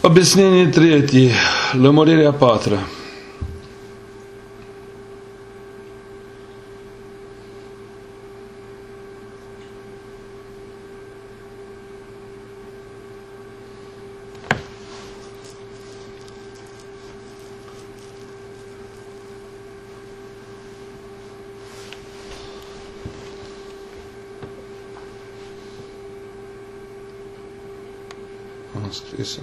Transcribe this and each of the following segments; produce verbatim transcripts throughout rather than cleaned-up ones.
Объяснение третье. Lămurirea a patra. Am scris-o.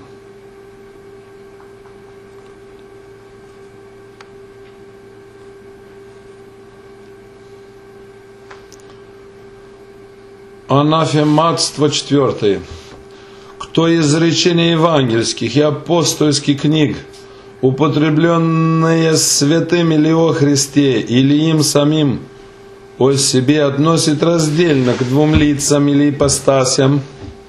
Анафематство четвертое. Кто из речений евангельских и апостольских книг, употребленные святым или о Христе, или им самим, о себе относит раздельно к двум лицам или ипостасям,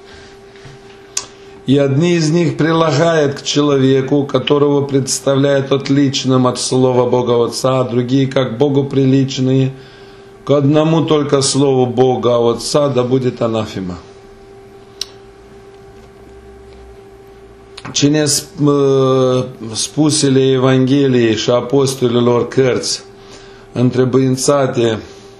и одни из них прилагает к человеку, которого представляет отличным от слова Бога Отца, а другие как Богу приличные, к одному только слову Бога Отца, да будет анафема. Cine spusele Evangheliei și apostolilor cărți întrebuințate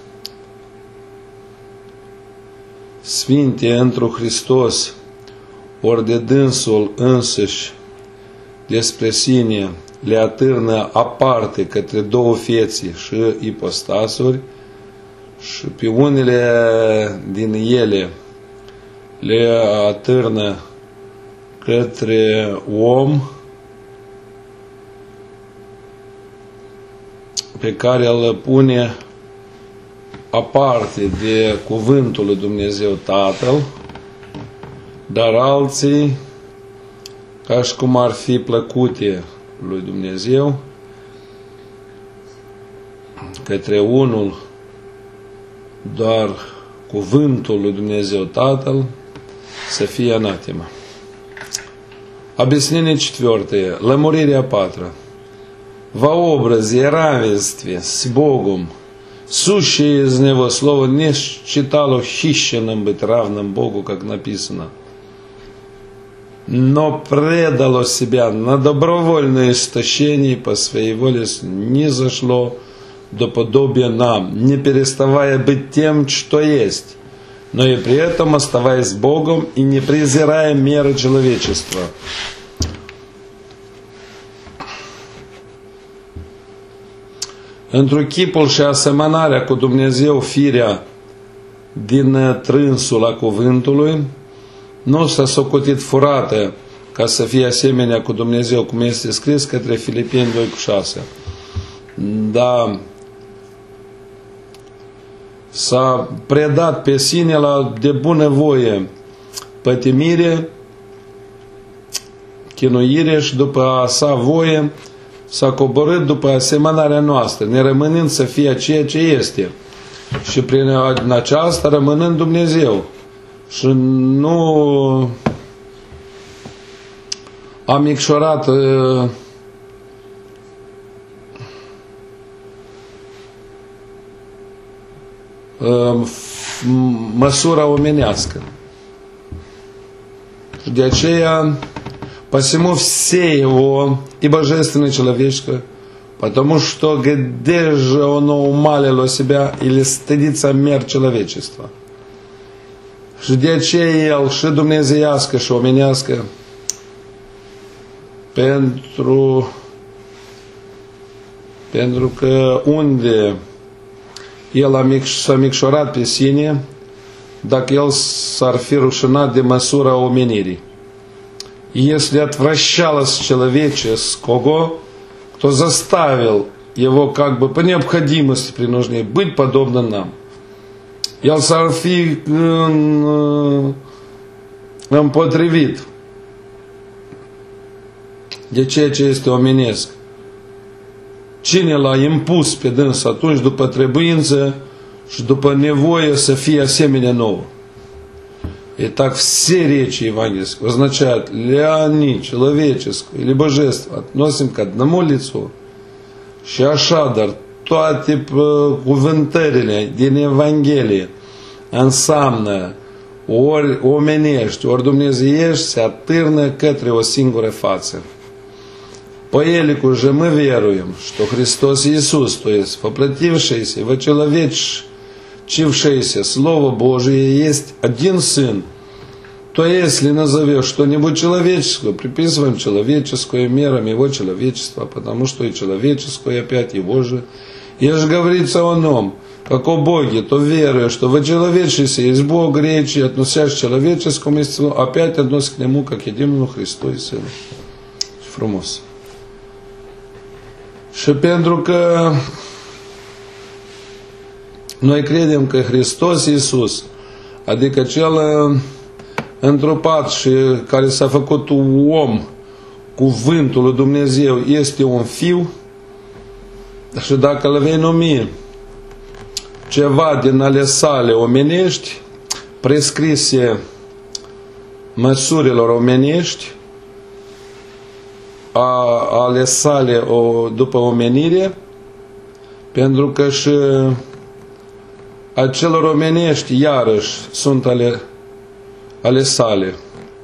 sfinte întru Hristos, ori de dânsul însăși despre sine le atârnă aparte către două fețe și ipostasuri, și pe unele din ele le atârnă către om pe care îl pune aparte de cuvântul lui Dumnezeu Tatăl, dar alții, ca și cum ar fi plăcute lui Dumnezeu, către unul doar cuvântul lui Dumnezeu Tatăl, să fie anatema. Объяснение четвертое. Лămurirea a patra. Во образе равенстве с Богом, сущее из Него Слово не считало хищенным быть равным Богу, как написано, но предало себя на добровольное истощение по своей воле, низвошло до подобия нам, не переставая быть тем, что есть, но и при этом оставаясь Богом и не презирая меры человечества. Într-un chipul și asemănarea cu Dumnezeu firea din trânsul a cuvântului, nu s-a socotit furată ca să fie asemenea cu Dumnezeu, cum este scris către Filipeni doi cu șase. Dar s-a predat pe sine la de bunăvoie pătimire, chinuire și după a sa voie s-a coborât după asemănarea noastră, nerămânând să fie ceea ce este și prin aceasta rămânând Dumnezeu. Și nu a micșorat uh, uh, măsura omenească. Și de aceea, посему все его и божественное человеческое, потому что где же оно умалило себя или стыдится мер человечества. Și de aceea el și dumnezeiască și omenească, pentru, pentru că unde el a mic, s-a micșorat pe sine, dacă el s-ar fi rușinat de măsura omenirii. Если отвращалось человеческого, кто заставил его как бы по необходимости при нужде быть подобным нам. El s-ar fi împotrivit de ceea ce este omenesc. Cine l-a impus pe dâns atunci după trebuință și după nevoie să fie asemenea nouă? Итак, все речи евангельские означают, ли они человеческую или божество относим к одному лицу. Și așadar, toate cuvântările din Evanghelie înseamnă ori omenești, ori dumnezeiești, se atârnă către o singură față. Поелику же мы веруем, что Христос Иисус, то есть воплотившийся, вочеловечившийся Слово Божие, есть один Сын. То если назовешь что-нибудь человеческое, приписываем человеческое мерам Его человечества, потому что и человеческое опять Его же. И же говорится о нем, как о Боге, то веруя, что вочеловечившийся есть Бог, речи, относясь к человеческому естеству, опять относится к Нему, как единому Христу и Сыну. Frumos. Și pentru că noi credem că Hristos Iisus, adică Cel întrupat și care s-a făcut om, cuvântul lui Dumnezeu, este un Fiu, și dacă îl vei numi ceva din ale sale omenești, prescrise măsurilor omenești, a, ale sale o, după omenire, pentru că și acelor omenești iarăși sunt ale, ale sale.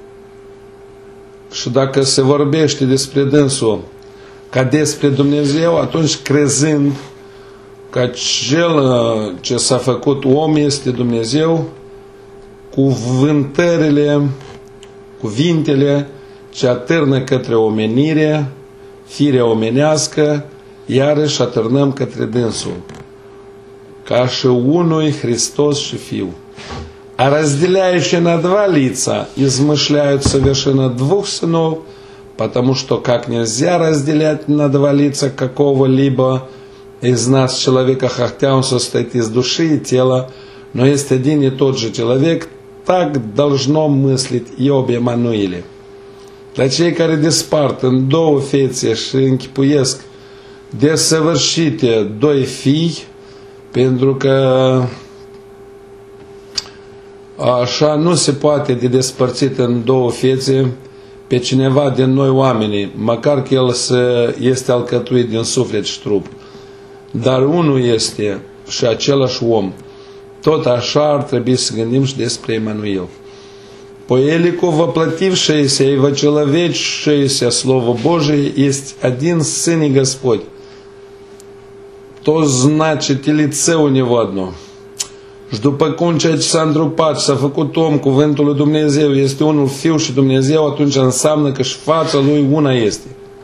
Și dacă se vorbește despre dânsul ca despre Dumnezeu, atunci crezând că Cel ce s-a făcut om este Dumnezeu, cuvântările, cuvintele ce atârnă către omenire, firea omenească, iarăși atârnăm către dânsul, ca și unui Христос și Fiu. А разделяющие на два лица измышляют совершенно двух сынов, потому что как нельзя разделять на два лица какого-либо из нас человека, хотя он состоит из души и тела, но есть один и tот же человек, так должно мыслить Иов Эммануиле. La cei care despart în două fețe și închipuiesc desăvârșite doi fii, pentru că așa nu se poate de despărțit în două fețe pe cineva din noi oamenii, măcar că el este alcătuit din suflet și trup. Dar unul este și același om. Tot așa ar trebui să gândim și despre Emanuel. Поелику воплотившееся и вочеловечившееся Слово Божие есть один Сын и Господь. То значит и лице у Него одно. Și după cum ceea ce s-a întrupat și s-a făcut om, cuvântul lui Dumnezeu este unul Fiu și Dumnezeu, atunci înseamnă că și fața Lui una este.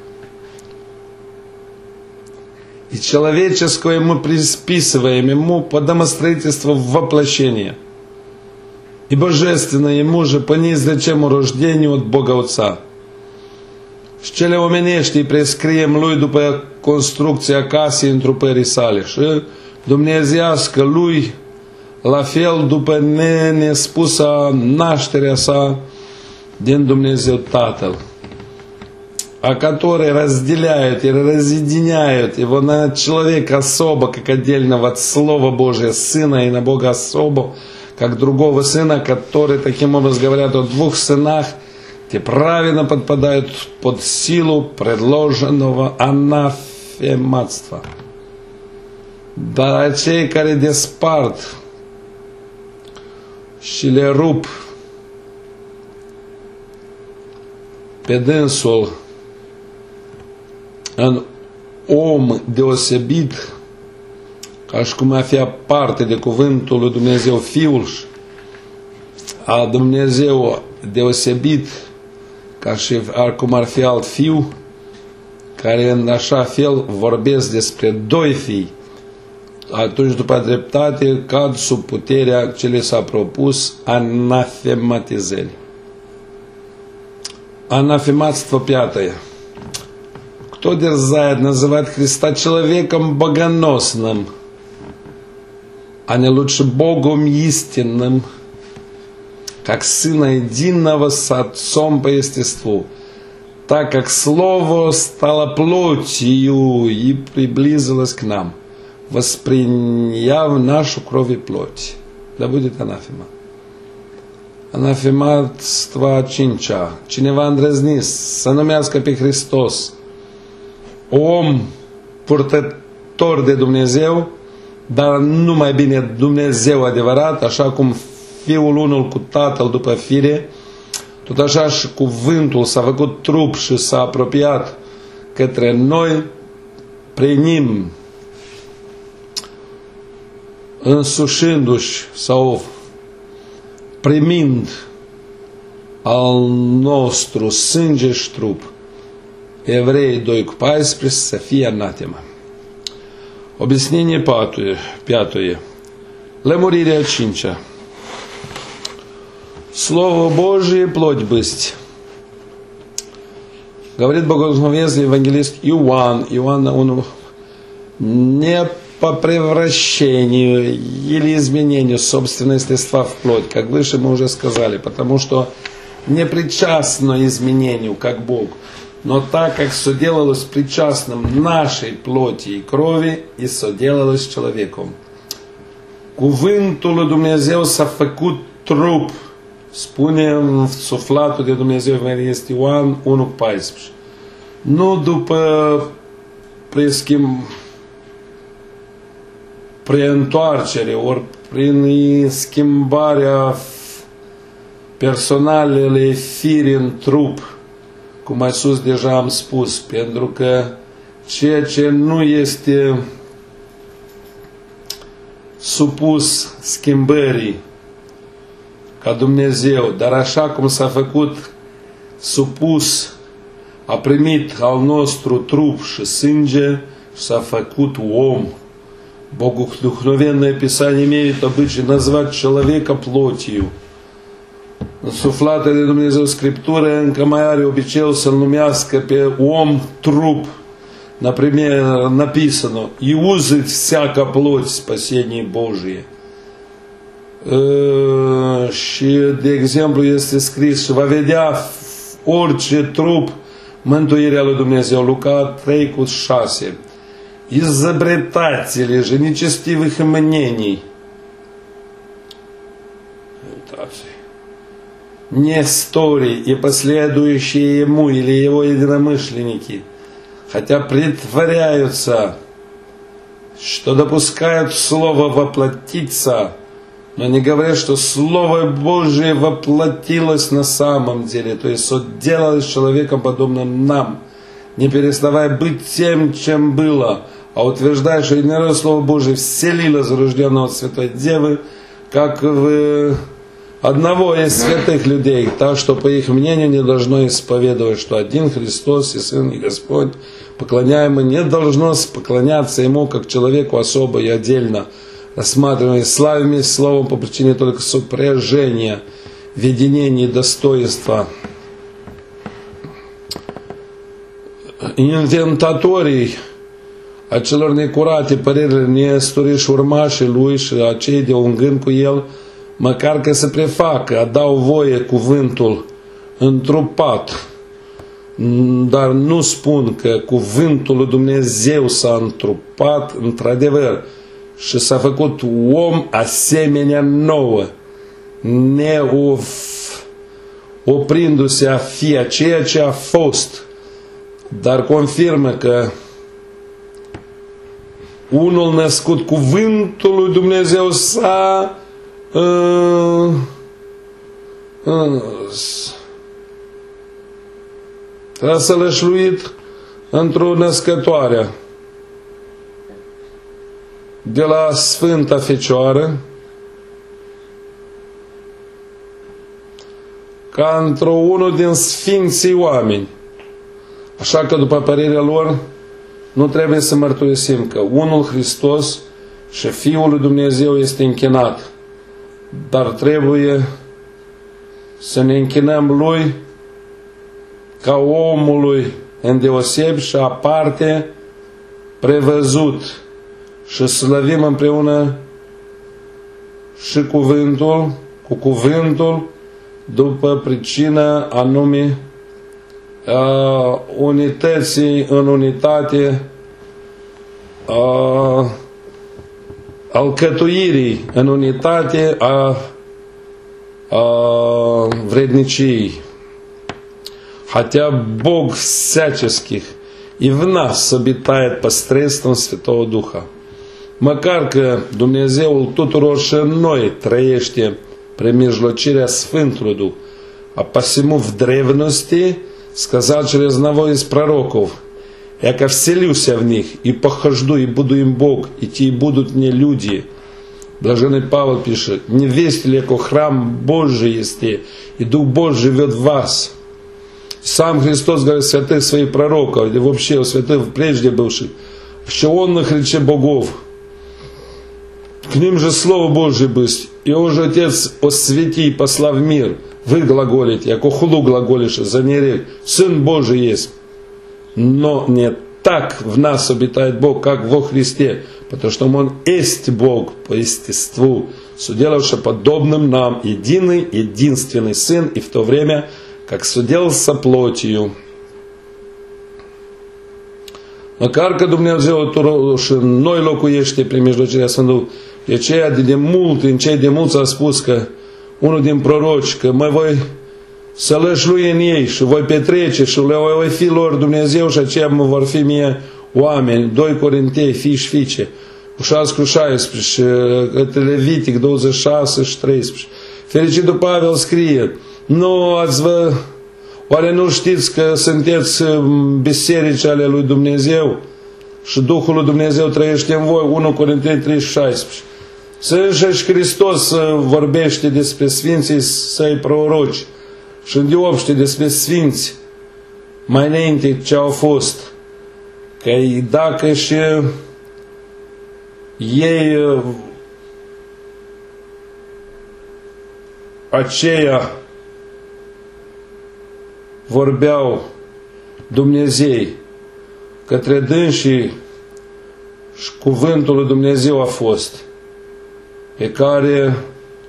И человеческое мы присписываем Ему по домостроительству воплощения. И божественное Ему же по неизреченному рождению от Бога Отца. Și cele omenești îi prescriem Lui după construcția casei întrupării sale și dumnezeiască Lui la fel după nespusă nașterea sa din Dumnezeu Tatăl, а которые разделяют и разъединяют Его на человека особо, как отдельного от Слова Божия Сына, и на Бога особо, как другого Сына, которые, таким образом, говорят о двух сынах, те правильно подпадают под силу предложенного анафематства. Dar cei care despart și le rup pe dânsul în om deosebit, ca și cum a fi parte de cuvântul lui Dumnezeu Fiul, a Dumnezeu deosebit, ca și cum ar fi alt fiu, care în așa fel vorbesc despre doi fii, atunci după dreptate cad sub puterea ce le s-a propus anafematizării. Анафематство пятое. Кто дерзает называть Христа человеком богоносным, а не лучше Богом истинным, как Сына единого с Отцом по естеству, так как Слово стало плотью и приблизилось к нам, восприняв нашу кровь и плоть. Да будет анафема. Anafematstva a cincea. Cineva îndrăznit să numească pe Hristos om purtător de Dumnezeu, dar nu mai bine Dumnezeu adevărat, așa cum Fiul unul cu Tatăl după fire, tot așa și cuvântul s-a făcut trup și s-a apropiat către noi, prin însușindu-și sau primind al nostru sânge și trup. Evrei doi cu paisprezece, să fie anatema. Объяснение пятое. Лемуриrea cincea. Слово Божие плоть бысть. Говорит богословесный евангелист Иоанн. Иоанн, он не по превращению или изменению собственного естества в плоть, как выше мы уже сказали, потому что не причастно изменению, как Бог, но так как соделалось причастным нашей плоти и крови и соделалось человеком. Cuvântul lui Dumnezeu s-a făcut trup, spune în suflatul de Dumnezeu, este Ioan unu paisprezece. Nu după preschimb, preîntoarcere, ori prin schimbarea personalele firi în trup, cum mai sus deja am spus, pentru că ceea ce nu este supus schimbării ca Dumnezeu, dar așa cum s-a făcut supus, a primit al nostru trup și sânge și s-a făcut om. Богодухновенное Писание имеет обычай назвать человека плотью. Suflatele Dumnezeu Scriptură încă mai are obiceiul să-l numească pe om trup. Например, написано: «И узрит всяка плоть спасение Божие». Și, de exemplu, este scris: și va vedea orice trup mântuirea lui Dumnezeu. Luca trei cu șase. Изобретатели же нечестивых мнений, Несторий и последующие ему или его единомышленники, хотя притворяются, что допускают Слово воплотиться, но не говорят, что Слово Божие воплотилось на самом деле, то есть соделалось человеком подобным нам, не переставая быть тем, чем было, а утверждая, что единое Слово Божие вселилось в рожденного от Святой Девы, как в одного из святых людей, так что, по их мнению, не должно исповедовать, что один Христос и Сын и Господь, поклоняемый, не должно поклоняться Ему как человеку особо и отдельно, рассматривая славами Словом по причине только сопряжения, единения и достоинства. Inventatorii acelor necurate păreri Nestori și urmașii lui și acei de un gând cu el, măcar că se prefacă, dau voie cuvântul întrupat, dar nu spun că cuvântul lui Dumnezeu s-a întrupat într-adevăr și s-a făcut om asemenea nouă, neoprindu-se a fi aceea ce a fost, dar confirmă că unul născut, cuvântul lui Dumnezeu s-a uh, uh, răsălășluit într-o născătoare de la Sfânta Fecioară, ca într-o unul din sfinții oameni. Așa că, după părerea lor, nu trebuie să mărturisim că unul Hristos și Fiul lui Dumnezeu este închinat, dar trebuie să ne închinăm Lui ca omului îndeosebi și aparte prevăzut și slăvim împreună și cuvântul, cu cuvântul, după pricina anume Uh, unității în unitate, uh, alcătuirii în unitate a, a вредничий. Хотя Бог всяческих и в нас обитает посредством Святого Духа. Măcar că Dumnezeul tuturor și în noi trăiește при mijlocirea Sfântului Duh. А посему в древности сказал через одного из пророков: «Яко вселюся в них, и похожду, и буду им Бог, и те и будут мне люди». Блаженный Павел пишет: «Не весть ли, яко храм Божий есть, и Дух Божий живет в вас». Сам Христос говорит святых своих пророков, или вообще у святых прежде бывших, что Он на рече богов. К ним же Слово Божие быть, и уже Отец освети и посла в мир. Вы глаголите, яко хулу глаголише, за нерек, Сын Божий есть. Но не так в нас обитает Бог, как во Христе, потому что Он есть Бог по естеству, суделавший подобным нам единый, единственный Сын, и в то время, как судел со плотью. Măcar că Dumnezeu și noi locuiește prin mijlocirea Sfântului, e ceea de mult, în cei de mulți a spus că unul din proroci, că mă voi să lășlui în ei și voi petrece și le voi fi lor Dumnezeu și aceia mă vor fi mie oameni. doi Corinteni, fii și fiice, șase cu șaisprezece, Levitic douăzeci și șase și treisprezece. Fericitul Pavel scrie: nu ați vă... Oare nu știți că sunteți biserici ale lui Dumnezeu și Duhul lui Dumnezeu trăiește în voi? unu Corinteni trei șaisprezece. Să înșeși Hristos vorbește despre Sfinții Săi proroci și îndeopște despre Sfinți mai înainte ce au fost. Că dacă și ei aceia vorbeau Dumnezei către dânsii și cuvântul lui Dumnezeu a fost pe care,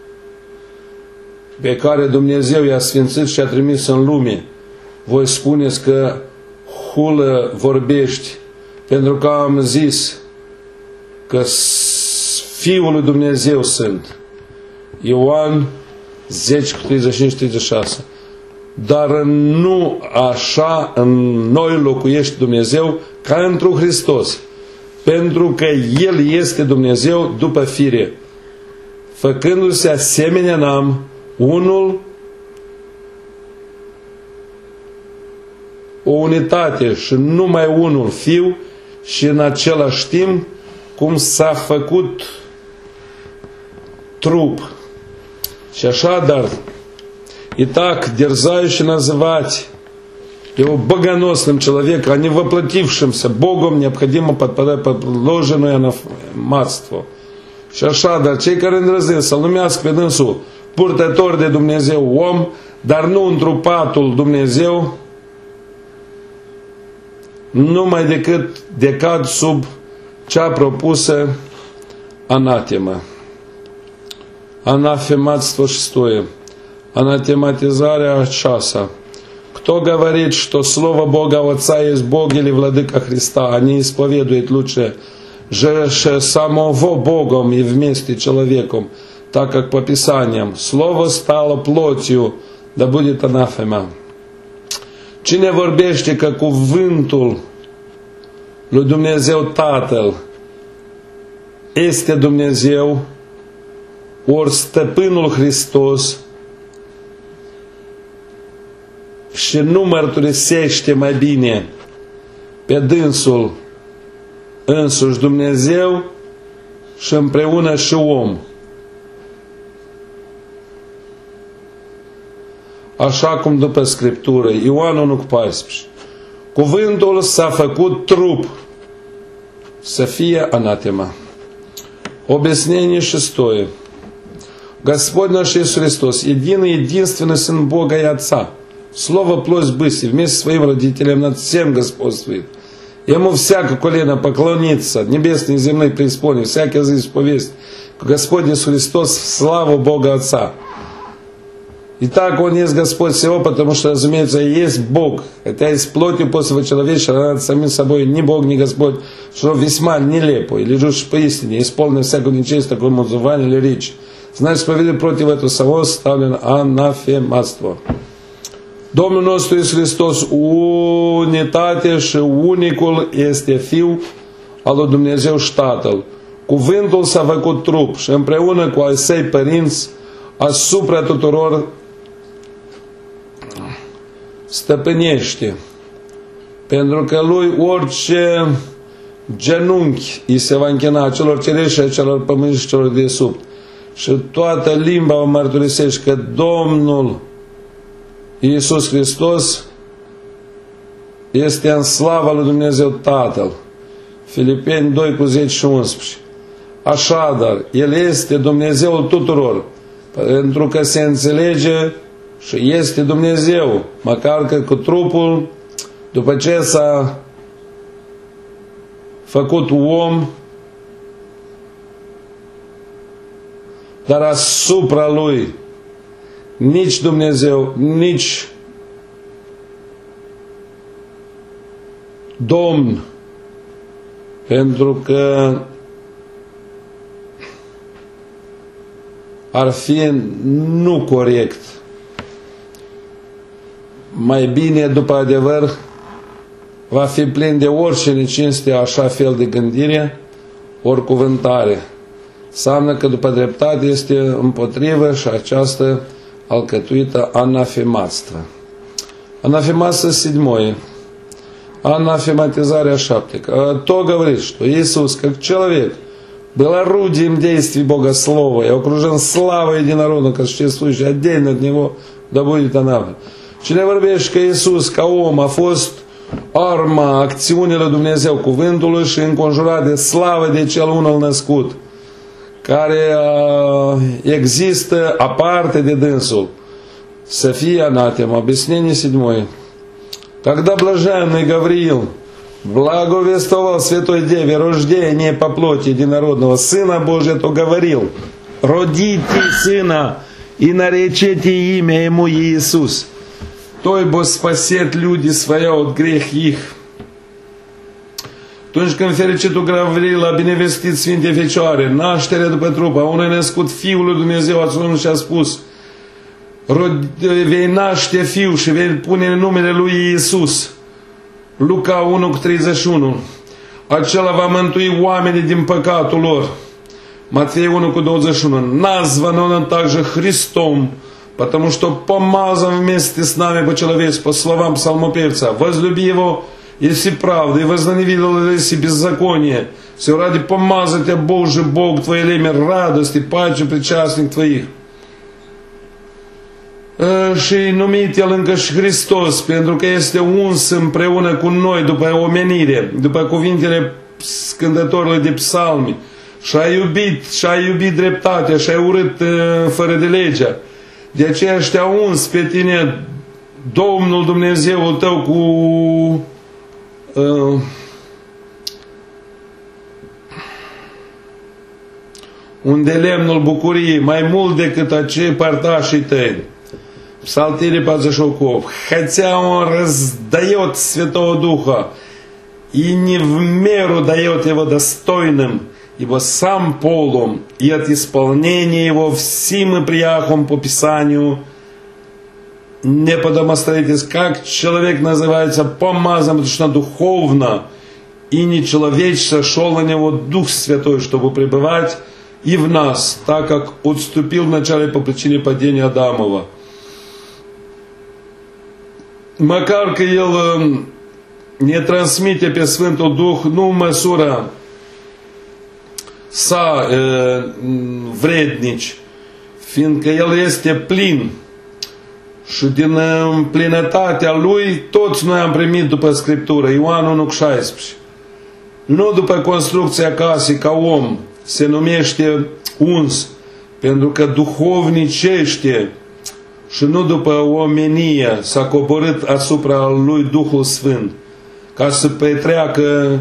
pe care Dumnezeu i-a sfințit și a trimis în lume. Voi spuneți că hulă vorbești pentru că am zis că Fiul lui Dumnezeu sunt. Ioan zece, treizeci și cinci, treizeci și șase. Dar nu așa în noi locuiește Dumnezeu ca întru Hristos, pentru că El este Dumnezeu după fire, făcându-se asemenea nam, unul, o unitate și numai unul Fiu, și în același timp cum s-a făcut trup. Și așadar, итак, дерзающий называть его богоносным человеком, а не воплотившимся Богом, необходимо подпадать под предложенное анафематство. Și așa, dar cei care îndrăznesc să numească pe dânsul purtător de Dumnezeu om, dar nu întrupatul Dumnezeu, numai decât decad sub cea propusă anatema. Анафематство шестое. Анатематизarea aceasta. Кто говорит, что Слово Бога Отца есть Бог или Владыка Христа, а не исповедует лучше же самого Богом и вместе человеком, так как по Писаниям Слово стало плотью, да будет анафема. Cine vorbește că cuvântul lui Dumnezeu Tatăl este Dumnezeu, ori Stăpânul Hristos, și nu mărturisește mai bine pe dânsul însuși Dumnezeu și împreună și om. Așa cum după Scriptură, Ioan unu paisprezece, cuvântul s-a făcut trup, să fie anatema. Объяснение шестое. Господь наш Иисус Христос, единый, единственный Сын Бога и Отца, Слово плоть бысь, и вместе с своим родителем над всем господствует. Ему всяко колено поклонится, небесный и земный преисподней, всякий язык исповесть, Господь Иисус Христос в славу Бога Отца. Итак, Он есть Господь всего, потому что, разумеется, и есть Бог, хотя и с плотью после человеческого, над самим собой ни Бог, ни Господь, что весьма нелепо, или же поистине, исполнено всякую нечесть, такому называнию или речи. Значит, поведу против этого самого ставлено анафематство. Domnul nostru Iisus Hristos, unitate și unicul, este Fiul al lui Dumnezeu și Tatăl. Cuvântul s-a făcut trup și împreună cu ai săi părinți asupra tuturor stăpânește, pentru că lui orice genunchi îi se va închina, celor cerești și celor pământi și celor de sub. Și toată limba o mărturisește că Domnul Iisus Hristos este în slava lui Dumnezeu Tatăl. Filipeni doi cu zece și unsprezece. Așadar, El este Dumnezeul tuturor, pentru că se înțelege și este Dumnezeu, măcar că cu trupul, după ce s-a făcut om, dar asupra Lui nici Dumnezeu, nici Domn, pentru că ar fi nu corect. Mai bine, după adevăr, va fi plin de orice necinste, așa fel de gândire, ori cuvântare. Înseamnă că după dreptate este împotrivă și această alcătuită anafemastră. Анафемаса седьмое. Анафематизarea șapte. То говорит, что Иисус, как человек, был орудием действий Бога Слова и окружен славой единородного, как существующий отдельно от Него, да будет анафема. Cine vorbește că Iisus, ca om, a fost arma acțiunii lui Dumnezeu, cuvântului și înconjurat de slavă de cel unul născut, care uh, există aparte de dânsul, să fie anatema. Объяснение седьмое. Когда блаженный Гавриил благовествовал Святой Деве рождение по плоти единородного Сына Божия, то говорил: родите Сына и наречите имя Ему Иисус. Той бо спасет люди своя от грех их. Atunci când fericitul Gavril a binevestit Sfinte Fecioare, nașterea după trup a unui născut Fiul lui Dumnezeu, a Domnului și a spus: vei naște fiu și vei pune numele lui Iisus. Luca unu cu treizeci și unu. Acela va mântui oamenii din păcatul lor. Matfei unu cu двадцать și unu. Назван он также Христом, потому что помазан вместе с нами по-человечески, по словам псалмопевца: возлюби его, если правда, и возненавидел, если беззаконие. Все ради помазать тебя, Боже, Бог твой, лемя радости, паче причастник твоих. Și numit El încă și Hristos, pentru că este uns împreună cu noi după omenire, după cuvintele scântătorului de psalmi, și a iubit, și a iubit dreptatea, și a urât fără de legea. De aceea te-a uns pe tine Domnul Dumnezeul tău cu uh, un de lemnul bucuriei, mai mult decât acei părtașii tăi. Псалтире двадцать шесть. Хотя Он раздает Святого Духа и не в меру дает Его достойным, ибо сам полон, и от исполнения Его всем и прияхом по Писанию не подомостроитесь, как человек называется помазан, потому что духовно и нечеловечно шел на Него Дух Святой, чтобы пребывать и в нас, так как отступил вначале по причине падения Адамова. Măcar că El ne transmite pe Sfântul Duh nu în măsura sa e, vrednici, fiindcă El este plin și din plinătatea Lui toți noi am primit după Scriptură. Ioan unu cu șaisprezece. Nu după construcția casei ca om se numește uns, pentru că duhovnicește, și nu după omenie s-a coborât asupra lui Duhul Sfânt, ca să petreacă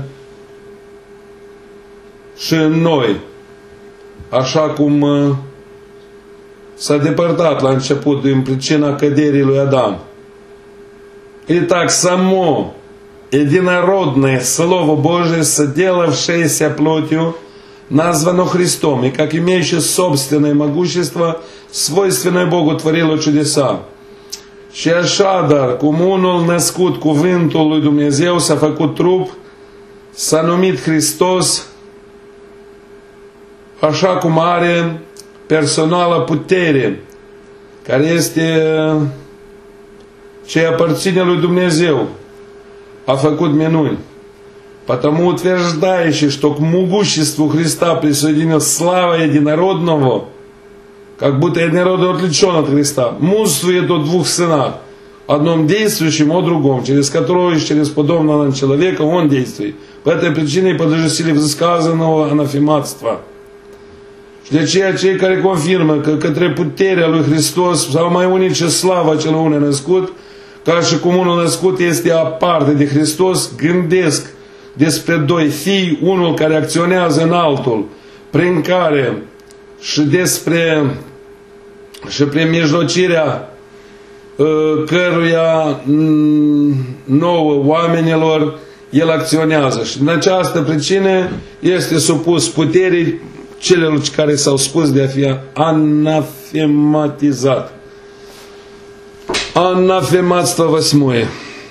și în noi, așa cum s-a depărtat la început din pricina căderii lui Adam. Итак, само единородное Слово Божие, соделавшееся плотью, названо Христом, и как имеющее собственное могущество, свойственное Богу, творило чудеса. Și așadar, cum unul născut cuvântul lui Dumnezeu s-a făcut trup, s-a numit Hristos, așa cum are personală putere care este ce aparține lui Dumnezeu, a făcut minuni. Потому утверждающий, что к могуществу Христа присоединил слава единородного, как будто единородный отличен от Христа, мудрствует о двух сынах, одном действующем, о другом, через которого и через подобного нам человека он действует. По этой pricine подлежит силе взсказанного анафематства. Și de aceea cei care confirmă că către puterea lui Hristos sau mai unice slava celor une născut, ca și cum unul născut este aparte de Hristos, gândesc despre doi fii, unul care acționează în altul, prin care și despre și prin mijlocirea căruia nouă oamenilor el acționează. Și din această pricină este supus puterii celor care s-au spus de a fi anafematizat. Анафематство восьмое.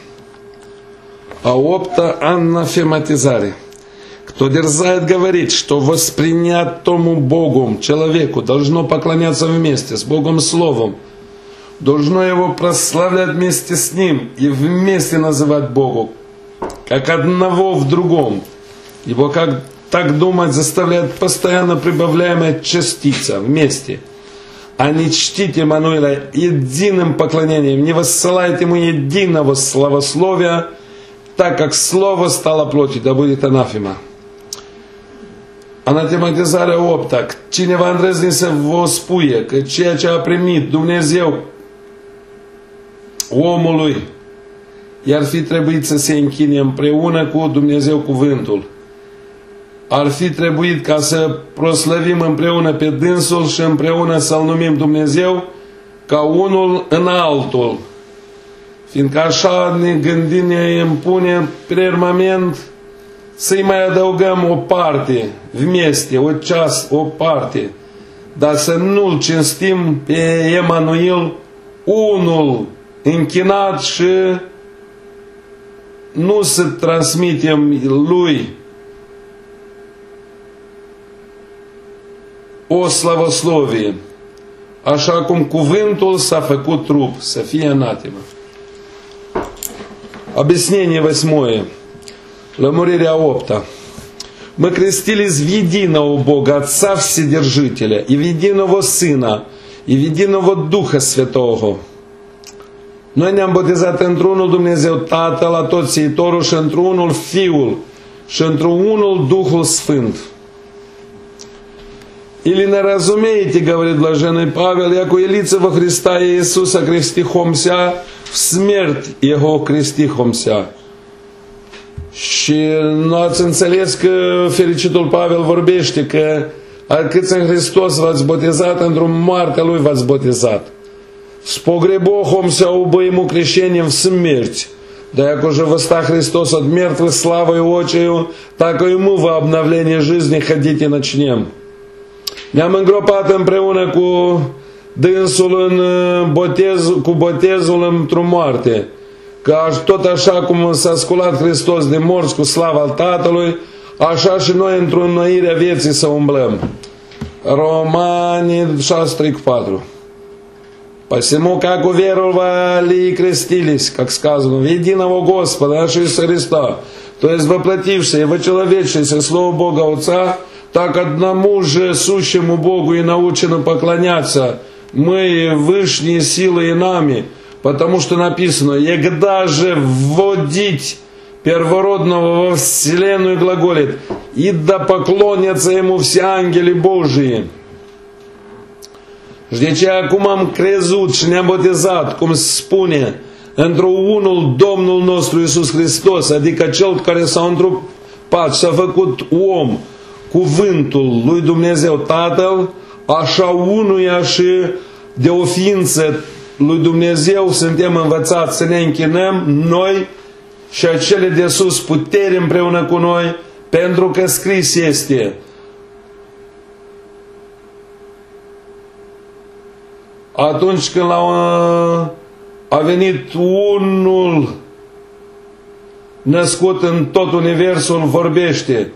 А опта анафематизаре. Кто дерзает говорить, что воспринятому Богом человеку должно поклоняться вместе с Богом Словом, должно его прославлять вместе с Ним и вместе называть Богу, как одного в другом. Ибо как так думать заставляет постоянно прибавляемая частица вместе. А не чтите Эммануила единым поклонением, не воссылайте ему единого славословия, так как слово стало плотью, да будет анафема. Anatematizarea opta. Cineva îndrăzni să vă spuie că ceea ce a primit Dumnezeu omului i-ar fi trebuit să se închine împreună cu Dumnezeu cuvântul. Ar fi trebuit ca să proslăvim împreună pe dânsul și împreună să-L numim Dumnezeu ca unul în altul. Fiindcă așa ne gândim, ne impune permanent să-i mai adăugăm o parte, vmeste, o ceas, o parte, dar să nu-L cinstim pe Emanuel, unul închinat și nu să transmitem Lui o slavoslovie, așa cum cuvântul s-a făcut trup, să fie anatemă. Объяснение восьмое. Ломуриrea опта. Мы крестились в единого Бога, Отца Вседержителя, и в единого Сына, и в единого Духа Святого. Noi ne-am botezat într-unul Dumnezeu Tatăl Atotțiitorul și într-unul Fiul și într-unul Duhul Sfânt. Или не разумеете, говорит блаженный Павел, яко и лица во Христа Иисуса крестихомся, в смерть Его крестихомся. Și nu ați înțeles că fericitul Pavel vorbește că câți în Hristos v-ați botezat, într-o moartea Lui v-ați botezat. С погребохомся оба Ему крещением в смерть. Да яко же восстал Христос от мертвых славой очею, так и мы во обновление жизни ходить и начнем. Ne-am îngropat împreună cu dânsul în botez, cu botezul într-o moarte. Că tot așa cum s-a sculat Hristos de morți cu slava al Tatălui, așa și noi într-o înnoire a vieții să umblăm. Romani șase trei patru. Посему, как уверовали и крестились, как сказано, в единого Господа нашего Иисуса Христа, то есть воплотившееся и вочеловечившееся Слово Бога Отца, так одному же сущему Богу и научено поклоняться мы, вышние силы и нами, потому что написано, «Егда же вводить первородного во вселенную глаголит, и да поклонятся ему все ангели Божии». Și de aceea acum am crezut și ne-am botezat, cum se spune, într-unul Domnul nostru Iisus Hristos, adică Cel care s-a întrupat și s-a făcut om, cuvântul lui Dumnezeu Tatăl, așa unuia și de o ființă lui Dumnezeu suntem învățați să ne închinăm noi și acele de sus puteri împreună cu noi, pentru că scris este: atunci când a, a venit unul născut în tot universul, vorbește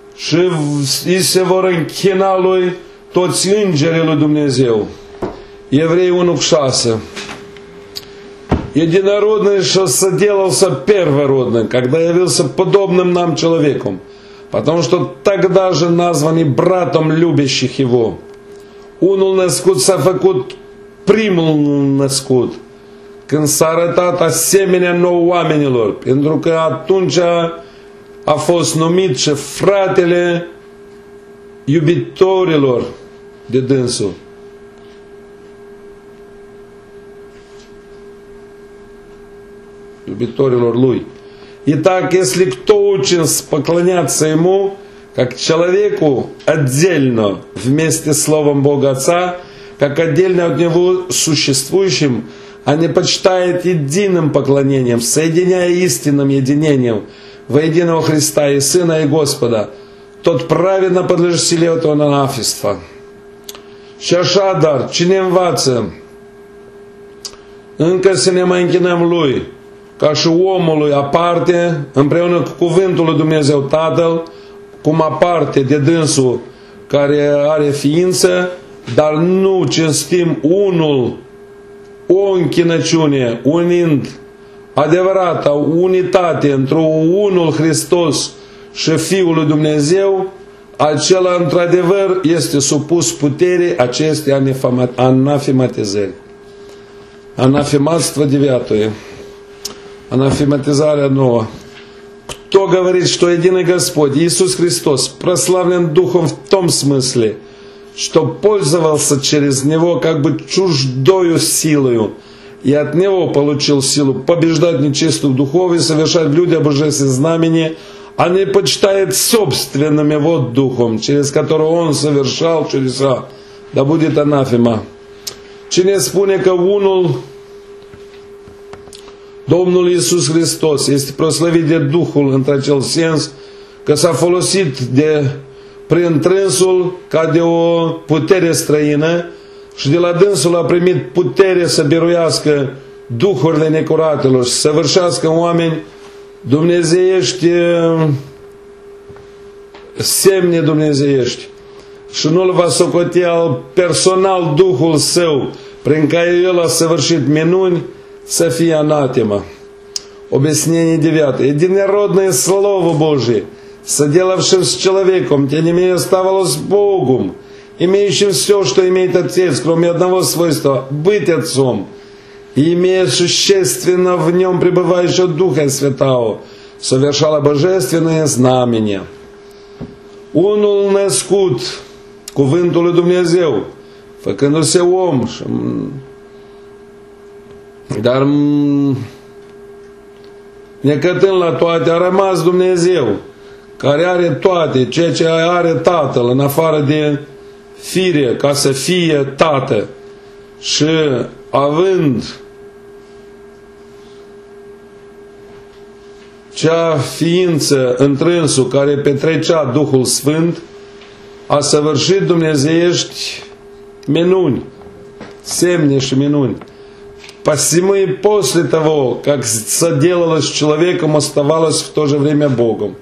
și îi se vor închina lui toți îngerii lui Dumnezeu. Евреи unu șase. Единородный, что соделался первородным, когда явился подобным нам человеком, потому что тогда же naзваны братом любящих его. Unul născut s-a făcut primul născut, când s-a arătat asemenea nou oamenilor, pentru că atunci a fost numit și fratele iubitorilor de dânsul. Iubitorilor lui. Итак, если кто учен поклоняться ему, как человеку отдельно, вместе с Словом Бога Отца, как отдельно от Него существующим, а не почитает единым поклонением, соединяя истинным единением во единого Христа и Сына и Господа, tот праведно подлежит силе этого анафиства. Și așa, dar, cine învață încă să ne mai închinăm Lui, ca și omului aparte, împreună cu cuvântul lui Dumnezeu Tatăl, cum aparte de dânsul care are ființă, dar nu cinstim unul, o închinăciune, unind adevărata unitate între unul Hristos și Fiul lui Dumnezeu, acela într-adevăr este supus puterii acestei anafimatizări. Анафематство девятое. Анафематизarea nouă. Кто говорит, что единый Господь, Иисус Христос, прославлен Духом в том смысле, что пользовался через Него как бы чуждою силою, и от Него получил силу побеждать нечистых духов и совершать в людях божественные знамения, а не почитает собственным Его Духом, через которого Он совершал чудеса. Да будет анафема. Cine spune că unul, Domnul Iisus Hristos, este proslăvit de Duhul într-acel sens că s-a folosit de, prin trânsul ca de o putere străină și de la dânsul a primit putere să biruiască duhurile necuratelor și să săvârșească în oameni dumnezeiești, semne dumnezeiești. Și nu-l va socoti al personal Duhul Său, prin care El a săvârșit minuni, să fie anatema. Объяснение девятое. Единородное Слово Божие, соделавшим с человеком, тем не менее оставалось Богом, имеющим все, что имеет Отец, кроме одного свойства – быть Отцом, и имея существенно в нем пребывающего Духа Святого, совершало божественные знамения. Unul născut, cuvântul lui Dumnezeu, făcându-se om, dar necătând la toate, a rămas Dumnezeu, care are toate, ceea ce are Tatăl, în afară de fire, ca să fie Tată. Și având cea ființă întrânsul care petrecea Duhul Sfânt, a săvârșit dumnezeiești minuni, semne și minuni. Посему и после того, как соделалось с человеком, оставалось в то же время Богом.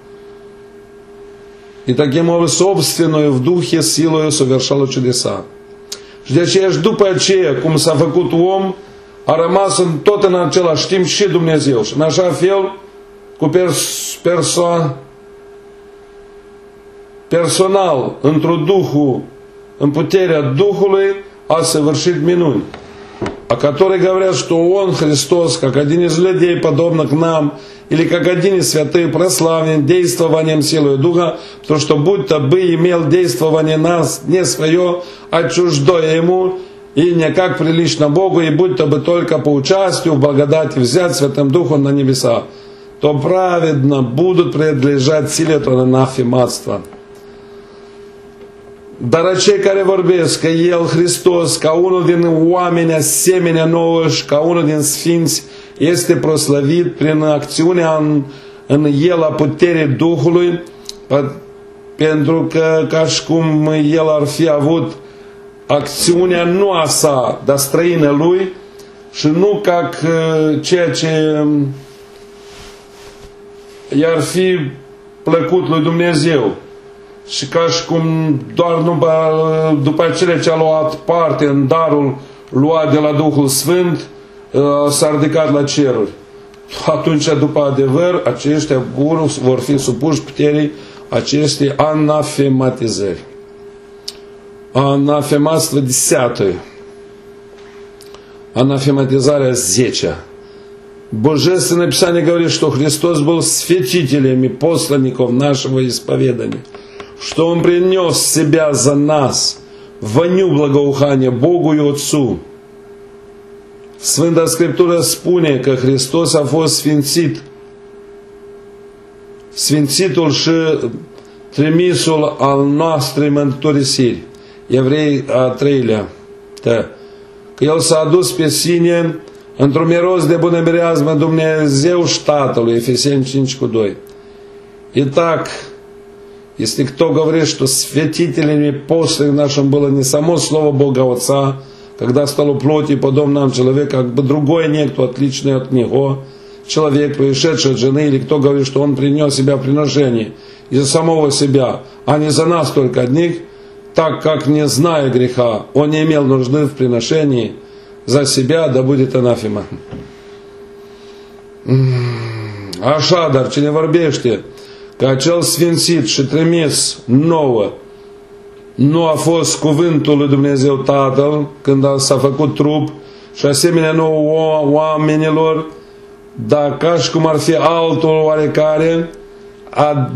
И таким образом, собственную в духе силою совершало чудеса. Și de aceea, după aceea, cum s-a făcut om, a rămas în tot în același timp și Dumnezeu. Și în așa fel, cu pers perso personal, într-o Duhul, în puterea Duhului, a săvârșit minuni. О которой говорят, что Он, Христос, как один из людей, подобно к нам, или как один из святых, прославлен действованием силы Духа, потому что будто бы имел действование нас не свое, а чуждое Ему, и не как прилично Богу, и будто бы только по участию в благодати взять Святым Духом на небеса, то праведно будут принадлежать силе этого анафематства. Dar cei care vorbesc că El, Hristos, ca unul din oameni asemenea nouă și ca unul din sfinți, este proslăvit prin acțiunea în, în El a puterii Duhului, pentru că ca și cum El ar fi avut acțiunea nu a sa, dar străină Lui, și nu ca ceea ce i-ar fi plăcut lui Dumnezeu. Și ca și cum doar după, după cele ce a luat parte în darul luat de la Duhul Sfânt, s-a ridicat la ceruri. Atunci, după adevăr, aceștia vor fi supuși puterii acestei anafematizări. Анафематство десятое. Анафематизация зеча. Божественное Писание говорит, что Христос был святителем и посланником нашего исповедания, что Он принес себя за нас, воню благоухания Богу и Отцу. Sfânta Scriptură spune că Hristos a fost sfințit, sfințitul și trimisul al noastrei mântuirisiri. Evrei a treilea, da. Că El s-a adus pe sine într-un miros de bună mireazmă Dumnezeu și Tatălui, Ефесян cinci cu doi. Итак, если кто говорит, что святителями посланным нашим было не само Слово Бога Отца, когда стало плотью подобным нам человек, как бы другой некто, отличный от Него, человек, пришедший от жены, или кто говорит, что он принес себя в приношение из-за самого себя, а не за нас только одних, так как, не zная греха, он не имел нужды в приношении за себя, да будет анафема. Așa, dar cine vorbește că acel sfințit și trimis nouă nu a fost cuvântul lui Dumnezeu Tatăl când s-a făcut trup și asemenea nouă oamenilor, dar ca și cum ar fi altul oarecare, a,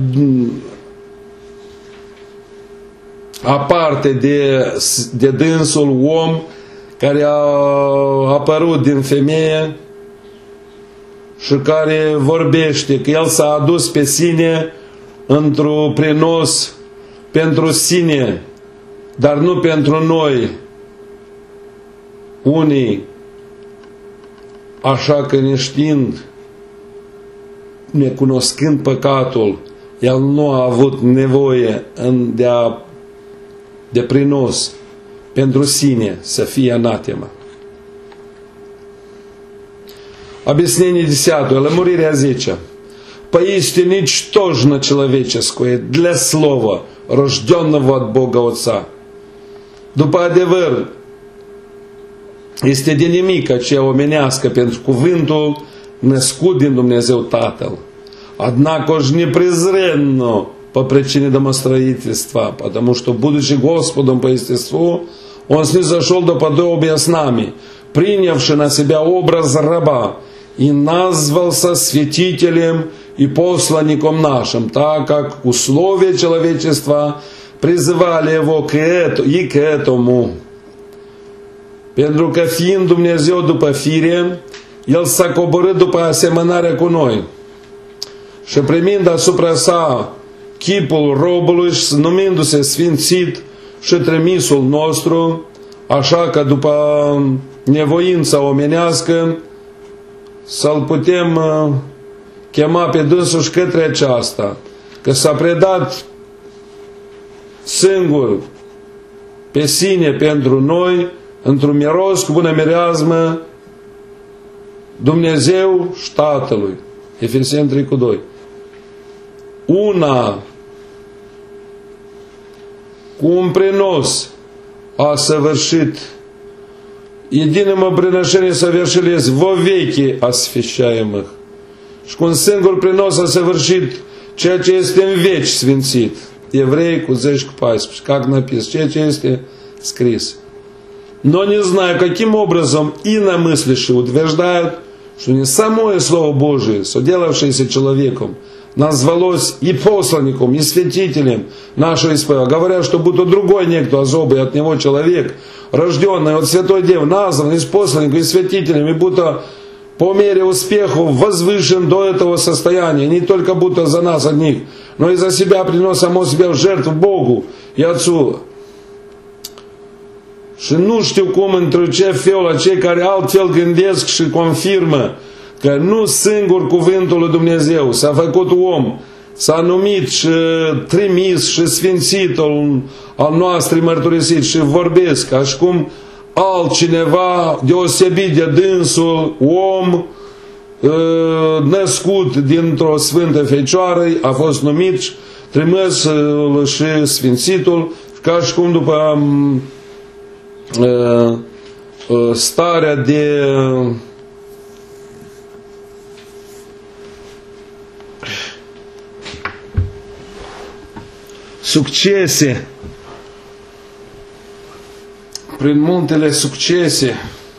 aparte de, de dânsul om care a apărut din femeie și care vorbește că el s-a adus pe sine într-un prinos pentru sine, dar nu pentru noi, unii, așa că neștiind, necunoscând păcatul, el nu a avut nevoie de, a, de prinos pentru sine să fie anatema. Объяснение десятое, лемуририя зеча. Поистине ничтожно человеческое для слова, рожденного от Бога Отца. După adevăr, este de nimic aceea omenească pentru cuvântul născut din Dumnezeu Tatăl. Однако ж не презренно по причине домостроительства, потому что, будучи Господом по естеству, Он снизошел до подобия с нами, принявший на себя образ раба, и назвался святителем и посланником нашим, так как условия человечества призывали его к этому, и к этому. Pentru că fiind Dumnezeu după fire, El s-a coborât după asemănarea cu noi și primind asupra sa chipul robului și numindu-se sfințit și trimisul nostru, așa că după nevoința omenească să-L putem chema pe dânsul și către aceasta, că s-a predat singur pe sine pentru noi, într-un miros cu bună mireazmă Dumnezeu și Tatălui. Ефесян trei cu doi. Una cu un приnos a săvârșit, единым приношением совершились во веки освящаемых. Și cu un singur prinos a săvârșit ceea ce este în veci sfințit. Evrei cu zece cu paisprezece. Как написано, ceea ce este scris. Но не знаю, каким образом иномыслящие утверждают, что не самое Слово Божие, соделавшееся человеком, назвалось и посланником, и святителем нашего исповедания. Говорят, что будто другой некто особый от него человек, рожденный от Святой Девы, назван и посланником, и святителем, и будто по мере успеха возвышен до этого состояния, не только будто за нас одних, но и за себя принес само себя в жертву Богу и Отцу. Și nu știu cum între ce fel la cei care altfel gândesc și confirmă că nu singur cuvântul lui Dumnezeu s-a făcut om, s-a numit și trimis și sfințit al, al noastrei mărturisit și vorbesc, ca și cum altcineva deosebit de dânsul, om născut dintr-o sfântă fecioară, a fost numit, trimis și sfințitul, ca și cum după starea de succese, prin multele succese,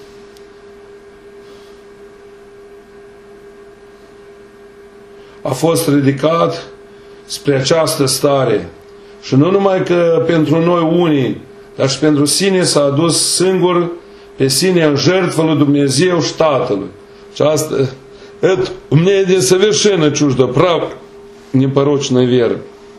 a fost ridicat spre această stare. Și nu numai că pentru noi unii, dar și pentru sine s-a adus singur pe sine în jertfă lui Dumnezeu și Tatălui. Și asta, это мнение совершенно чуждо прав непорочной веры.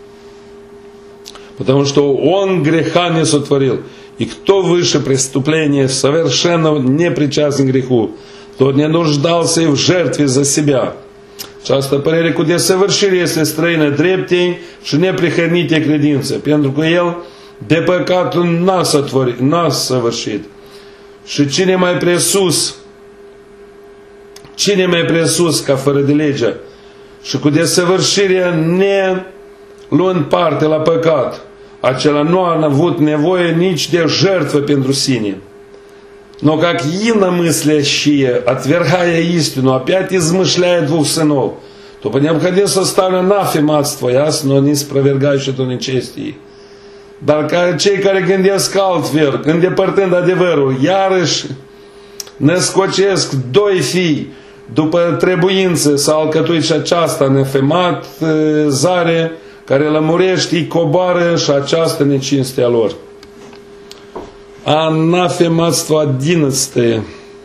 Потому что Он греха не сотворил. И кто выше преступления, совершенно не причастен к греху, тот не нуждался и в жертве за себя. Această părere cu desăvârșire este străină dreptei și neprihănite credință, pentru că El de păcatul n-a, n-a săvârșit. Și cine mai presus, cine mai presus ca fără de legea și cu desăvârșire ne luând parte la păcat, acela nu a avut nevoie nici de jertfă pentru sine. Но как иномыслящие, отвергая истину, опять измышляют двух сынов, то по необходимости ставлю анафематство, ясно, не спровергающие то нечестие. Dar ca cei care gândesc altfel, îndepărtând adevărul, iarăși născocesc doi fii, după trebuință s-a alcătuit și aceasta nefemat, zare, care lămurește, îi coboară și această necinste a lor. Anafemатство одиннадцатое.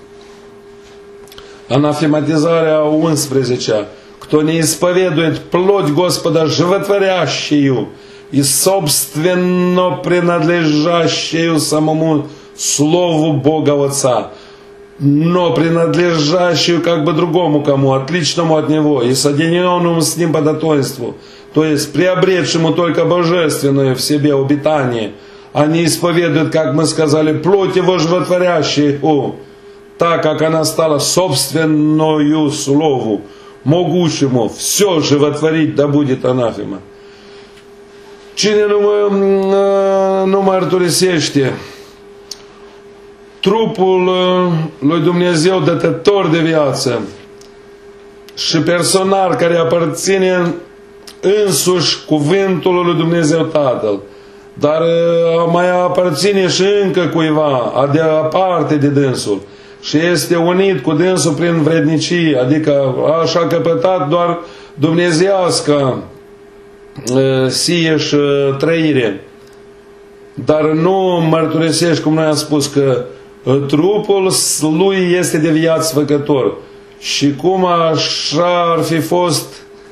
Анафематизarea a unsprezecea. Кто не исповедует плоть Господа животворящую и собственно принадлежащую самому Слову Бога Отца, но принадлежащую как бы другому кому, отличному от Него и соединенному с Ним по достоинству, то есть приобретшему только божественное в себе обитание, они исповедуют, как мы сказали, плоть Его животворящую, так как она стала собственною Слову, могущему все животворить, да будет анафема. Cine nu, mă, nu mărturisește trupul lui Dumnezeu dătător de viață și personal care aparține însuși cuvântul lui Dumnezeu Tatăl, dar mai aparține și încă cuiva, de aparte de dânsul, și este unit cu dânsul prin vrednicie, adică așa căpătat doar dumnezeiască sie și trăire. Dar nu mărturisești, cum noi am spus, că trupul lui este de viață făcător. Și cum așa ar fi fost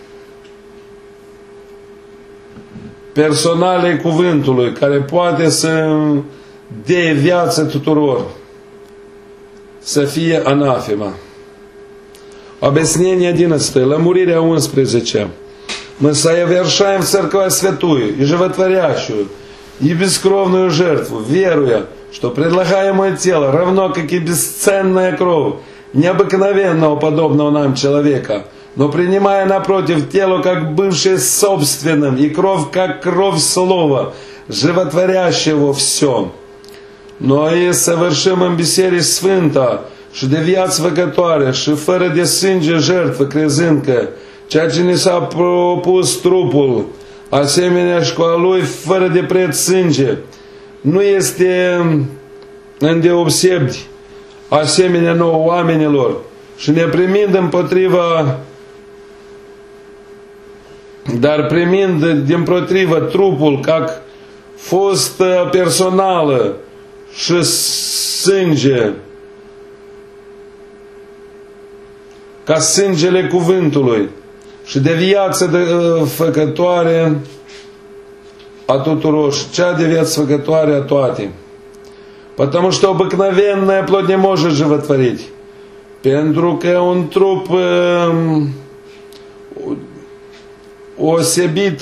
personale cuvântului, care poate să dea viață tuturor, să fie anafema. Объяснение одиннадцатое. Ломуриrea unsprezecea. Мы совершаем церковь святую и животворящую, и бескровную жертву, веруя, что предлагаемое тело, равно как и бесценная кровь необыкновенного подобного нам человека, но принимая напротив тело как бывшее собственным, и кровь как кровь слова, животворящего все. Но и совершим în biserici sfântă și de viață făcătoare și fără de sânge jertfă, crezând că ceea ce ne s-a propus trupul, asemenea și cu a lui fără de preț sânge, nu este îndeopsebi asemenea nouă oamenilor, și ne primind împotriva, dar primind dimpotrivă trupul ca fost personală și sânge, ca sângele cuvântului și de viață de, uh, făcătoare a tuturor și cea de viață făcătoare a toate. Потому что обыкновенная плоть не может животворить. Pentru că un trup uh, osebit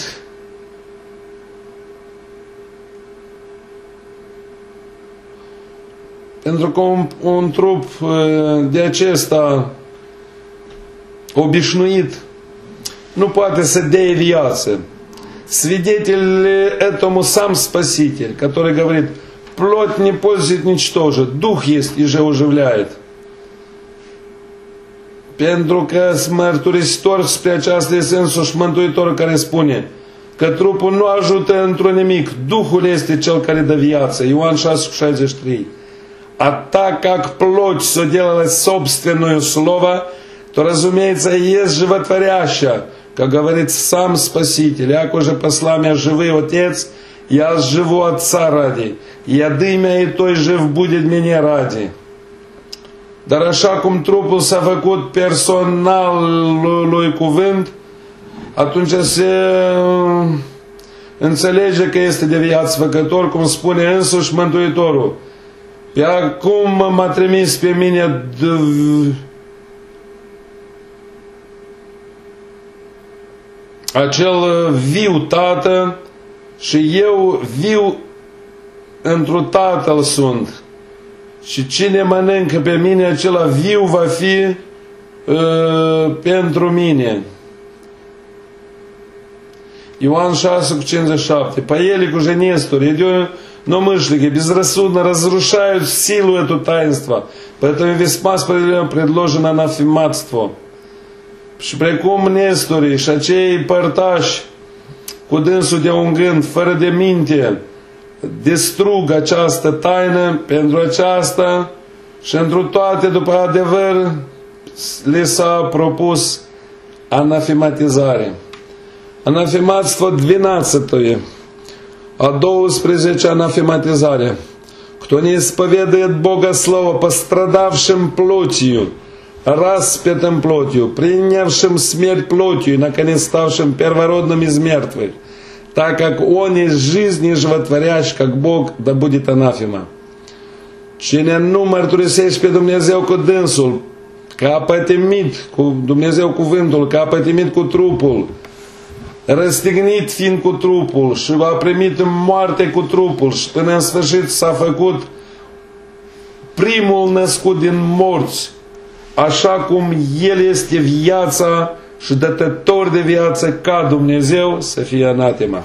pentru că un, un trup uh, de acesta obișnuit nu poate să dea viață. Свидетель этому сам Спаситель, который говорит: плоть не пользует ничто же, Дух есть и же оживляет. Pentru că mărturisitor spre aceasta este însuși Mântuitorul care spune că trupul nu ajută într-un nimic, Duhul este cel care dă viață. Ioan șase șaizeci și trei. А так как плоть соделалась собственную слово, то, разумеется, есть животворящая, как говорит сам Спаситель. Яко же посла меня живый Отец, я живу Отца ради, я дымя и той жив будет мне ради. Dar așa cum trupul s-a făcut personalului cuvânt, atunci se înțelege că este de viață făcător, cum spune însuși Mântuitorul. Pe acum m-a trimis pe mine acel viu Tată și eu viu întru Tatăl sunt. Și cine mănâncă pe mine, acela viu va fi uh, pentru mine. Ioan шесть cincizeci și șapte. Поели уже несторы, единомышленники, безрассудно разрушают силу эту таинства. Поэтому весьма справедливо предложено анафематство. Și precum nestorii și acei părtași cu dânsul de un gând, fără de minte, distrug această taină, pentru aceasta și întru toate după adevăr le s-a propus anafematizare. Анафематство двенадцатое, а двенадцатое анафематизare. Кто не исповедует Бога Слово пострадавшим плотью, распятым плотью, принявшим смерть плотью и, наконец, ставшим первородным из мертвых, так как Он есть жизнь и животворящ, как Бог, да будет анафема. Cine nu mărturisește pe Dumnezeu cu dânsul, că a pătimit cu Dumnezeu cuvântul, că a pătimit cu trupul, răstignit fiind cu trupul și a primit moarte cu trupul și până în sfârșit s-a făcut primul născut din morți, așa cum El este viața și dătător de viață ca Dumnezeu, să fie anatema.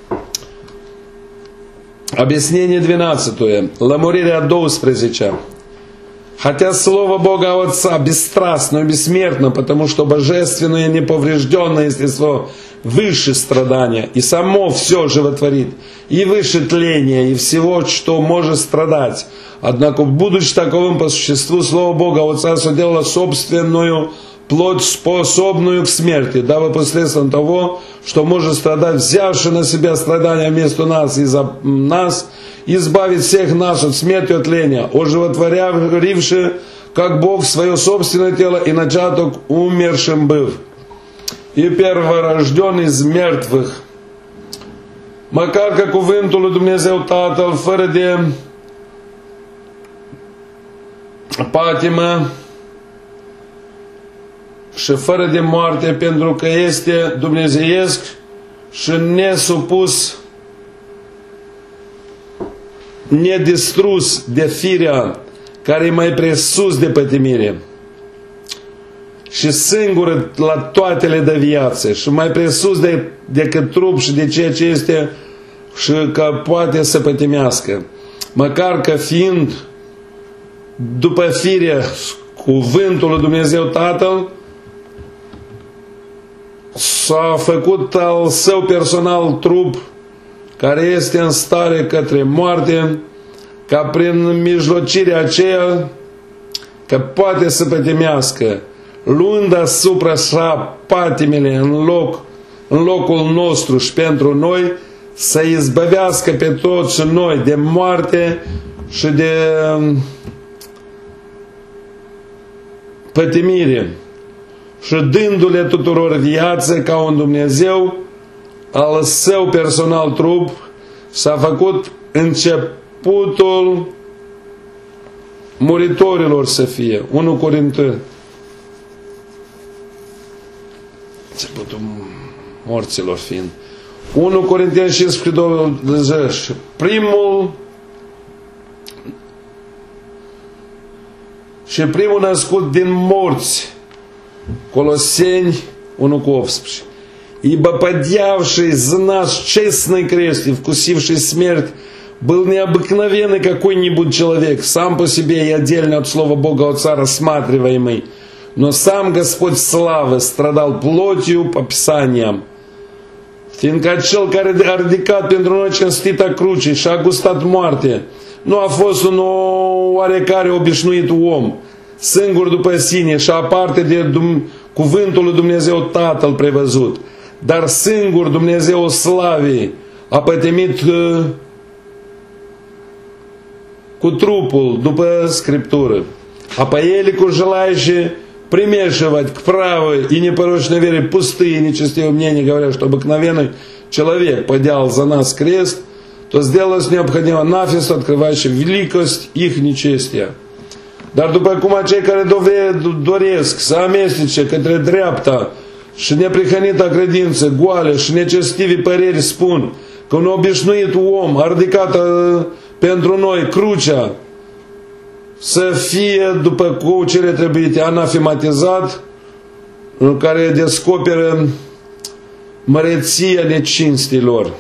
Объяснение двенадцатое. Ломоририя двенадцатое. Хотя Слово Бога Отца бесстрастно и бессмертно, потому что божественное неповрежденное естество выше страдания и само все животворит, и выше тления, и всего, что может страдать. Однако, будучи таковым по существу, Слово Бога Отца соделало собственную плоть, способную к смерти, дабы посредством того, что может страдать, взявши на себя страдания вместо нас и за нас, избавить всех нас от смерти и от тления, оживотворивши, как Бог, свое собственное тело и начаток умершим быв, и перворожден из мертвых. Măcar că cuvântul lui Dumnezeu Tatăl, fără de patimă și fără de moarte, pentru că este dumnezeiesc și nesupus, nedistrus de firea care e mai presus de pătimire și singură la toate le dă viață și mai presus de, decât trup și de ceea ce este și că poate să pătimească. Măcar că fiind după firea cuvântul lui Dumnezeu Tatăl, s-a făcut al său personal trup care este în stare către moarte, ca prin mijlocirea aceea că poate să pătimească, luând asupra sa patimile în, loc, în locul nostru și pentru noi, să izbăvească pe toți noi de moarte și de pătimire și dându-le tuturor viață ca un Dumnezeu al său personal trup, s-a făcut începutul muritorilor să fie. unu Corinteni. Începutul morților fiind. unu Corinteni cincisprezece douăzeci. Primul și primul născut din morți. Колосени unu optsprezece. Ибо подъявший за нас честный крест и вкусивший смерть, был необыкновенный какой-нибудь человек, сам по себе и отдельно от слова Бога Отца рассматриваемый, но sам Господь slave stradal plotью по Pисаниям. Fiindcă cel care a ridicat pentru noi cinstita cruce și a gustat moarte, nu a fost un oarecare obișnuit om, singur după sine și aparte de Dum cuvântul lui Dumnezeu Tatăl prevăzut, dar singur Dumnezeu slavei a pătimit uh, cu trupul după Scriptură. А поелику желающие примешивать к правой и непорочной вере пустые и нечестивые мнения, говоря, что обыкновенный человек поднял за нас крест, то сделалось необходимо нафис, открывающий великость их nечестия. Dar după cum acei care doresc să amestece către dreapta și neprihănita credință, goale și necestivii păreri spun că un obișnuit om a ridicat pentru noi crucea să fie după cu cele trebuite anafimatizat, în care descoperă măreția necinstilor.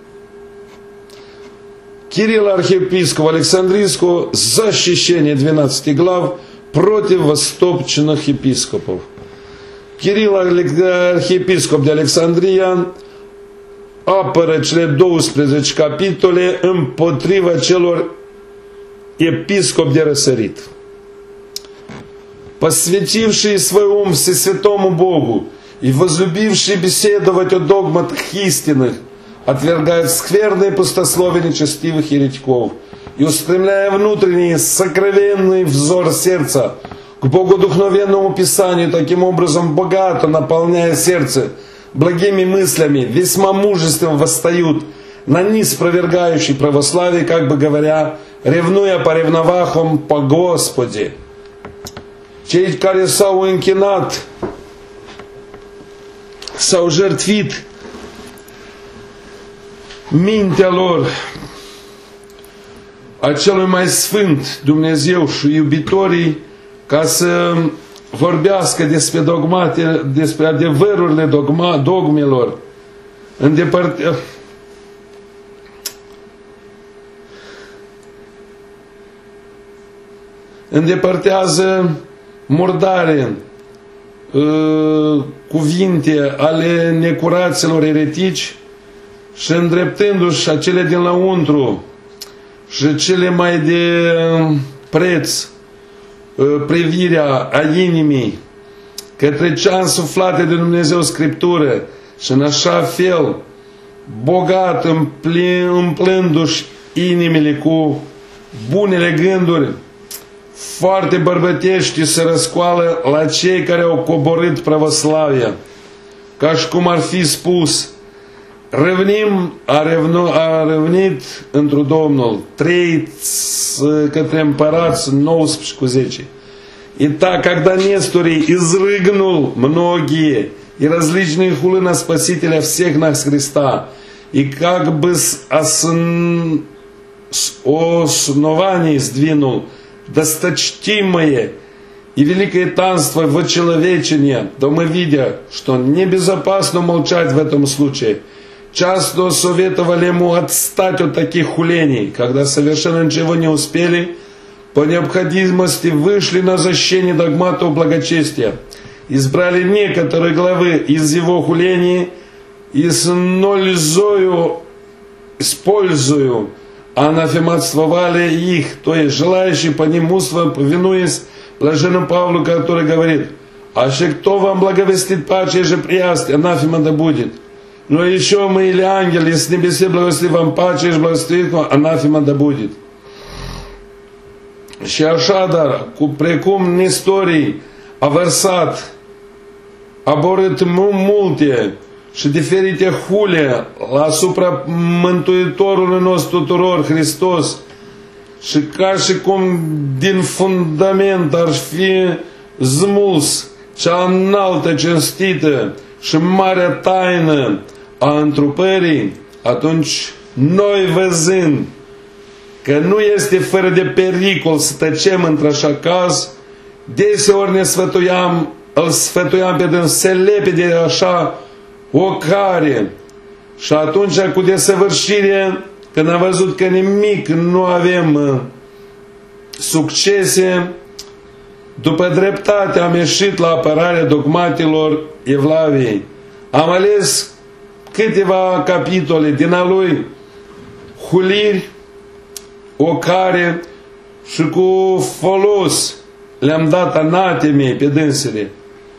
Кирилл, архиепископ Александрийского, защищение двенадцати глав против восточных епископов. Кирилл, архиепископ de Alexandria, apără cele douăsprezece capitole împotriva celor episcopi de răsărit. Посвятивший свой ум всесвятому Богу и возлюбивший беседовать о догматах истинных, отвергает скверные пустословия нечестивых еретиков и, устремляя внутренний сокровенный взор сердца к богодухновенному Писанию, таким образом богато наполняя сердце благими мыслями, весьма мужественно восстают на низ провергающий православие, как бы говоря, ревнуя по ревновахам по Господе. Cei care s-au închinat, s-au jertfit mintea lor a celui mai sfânt Dumnezeu și iubitorii ca să vorbească despre dogmate, despre adevărurile dogma, dogmelor, îndepărte, îndepărtează murdare, cuvinte ale necuraților eretici și îndreptându-și acele din lăuntru și cele mai de preț privirea a inimii către cea însuflată de Dumnezeu Scriptură și în așa fel bogat umplându-și inimile cu bunele gânduri, foarte bărbătești se răscoală la cei care au coborât pravoslavia, ca și cum ar fi spus: Revnim, a, revnu, a revenit într-un Domnul, trăiți către împărați nouăsprezece cu zece. Итак, когда Несторий изрыгнул многие и различные хулы на Спасителя всех нас Христа, и как бы с, основ... с оснований сдвинул досточтимое и великое таинство вочеловечения, то мы, видя, что небезопасно молчать в этом случае, часто советовали ему отстать от таких хулений, когда совершенно ничего не успели, по необходимости вышли на защищение догматов благочестия, избрали некоторые главы из его хулений и с нользою, использую, анафематствовали их, то есть желающие по ним муства, повинуясь блаженному Павлу, который говорит: «Аще кто вам благовестит паче же приясть, анафема да будет. Но еще мы или ангел, если небесе благословит вам паче же благословит вам, анафема да будет». Și așadar, cu precum Nestorii a vărsat, a borât multe și diferite hule asupra Mântuitorului nostru tuturor, Hristos, și ca și cum din fundament ar fi smuls cea înaltă, cinstită și mare taină a întrupării, atunci noi, văzând că nu este fără de pericol să tăcem într-așa caz, deseori ne sfătuiam, îl sfătuiam pe dâns să lepe de așa o care și atunci cu desăvârșire când am văzut că nimic nu avem succese, după dreptate am ieșit la apărarea dogmatilor Evlaviei. Am ales câteva capitole din a lui huliri, ocare și cu folos le-am dat anatemei pe dânsele.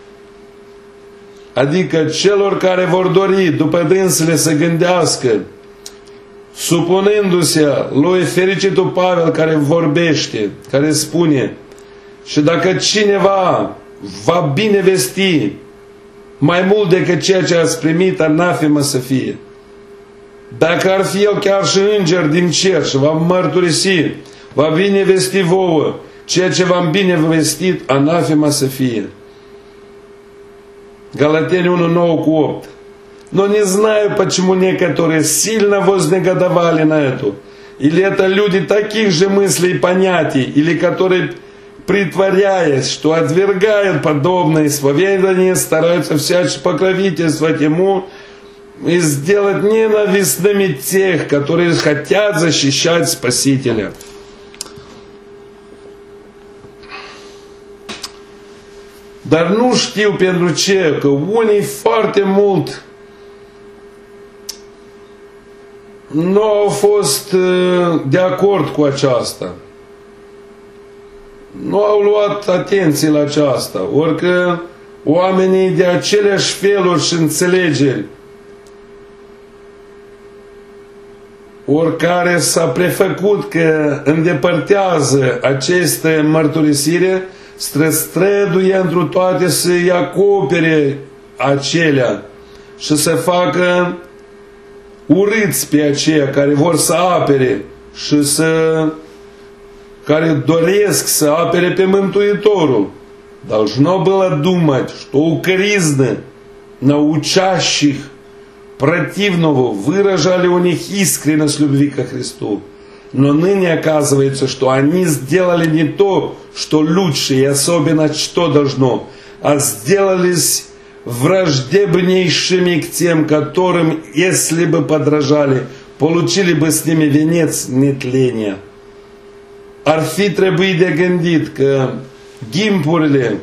Adică celor care vor dori după dânsele să gândească, supunându-se lui fericitul Pavel care vorbește, care spune: și dacă cineva va binevesti mai mult decât ceea ce ați primit, anafemă să fie. Dacă ar fi el chiar și înger din cer și va mărturisi, va binevesti vouă ceea ce v-am binevestit, anafema să фие. Галатяне unu nouă cu opt. Но не знаю, почему некоторые сильно вознегодовали на эту. Или это люди таких же мыслей и понятий, или которые, притворяясь, что отвергают подобное исповедание, стараются всячески покровительствовать ему и сделать ненавистными тех, которые хотят защищать Спасителя. Dar nu știu pentru ce, că unii foarte mult nu au fost de acord cu aceasta. Nu au luat atenție la aceasta. Orică oamenii de aceleași feluri și înțelegeri, oricare s-a prefăcut că îndepărtează aceste mărturisire, străduie întru toate să-i acopere acelea și să facă urâți pe aceia care vor să apere și să, care doresc să apere pe Mântuitorul. Должно было думать, что укоризны научащих противного выражали у них искренность любви ко Христу. Но ныне оказывается, что они сделали не то, что лучше и особенно что должно, а сделались враждебнейшими к тем, которым, если бы подражали, получили бы с nimi венец нетления. Ar fi trebuit de gândit că ghimpurile,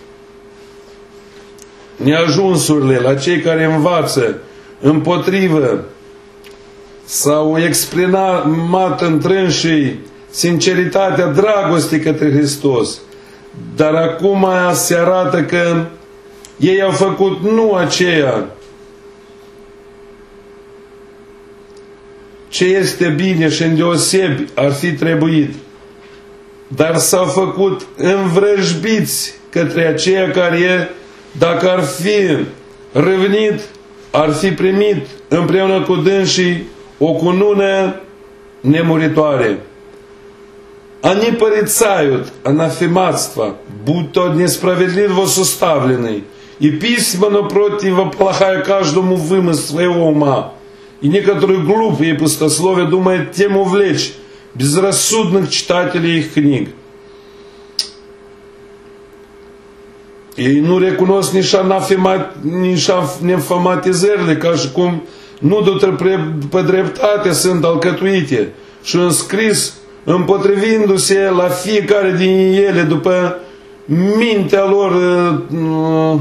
neajunsurile la cei care învață împotrivă s-au exprimat întrânșii sinceritatea dragostei către Hristos. Dar acum se arată că ei au făcut nu aceea ce este bine și îndeosebi ar fi trebuit, dar s-au făcut învrăjbiți către aceia care, dacă ar fi râvnit, ar fi primit împreună cu dânsii o cunună nemuritoare. Они порицают анафематство, будто несправедливо составленный, и письменно противополагая каждому вымысл своего ума. И некоторые глупые и пустословия думают тем увлечь безрассудных читателей их книг. Ei nu recunosc nici anatematizările, ca și cum nu pe dreptate sunt alcătuite și înscris împotrivindu-se la fiecare din ele după mintea lor uh,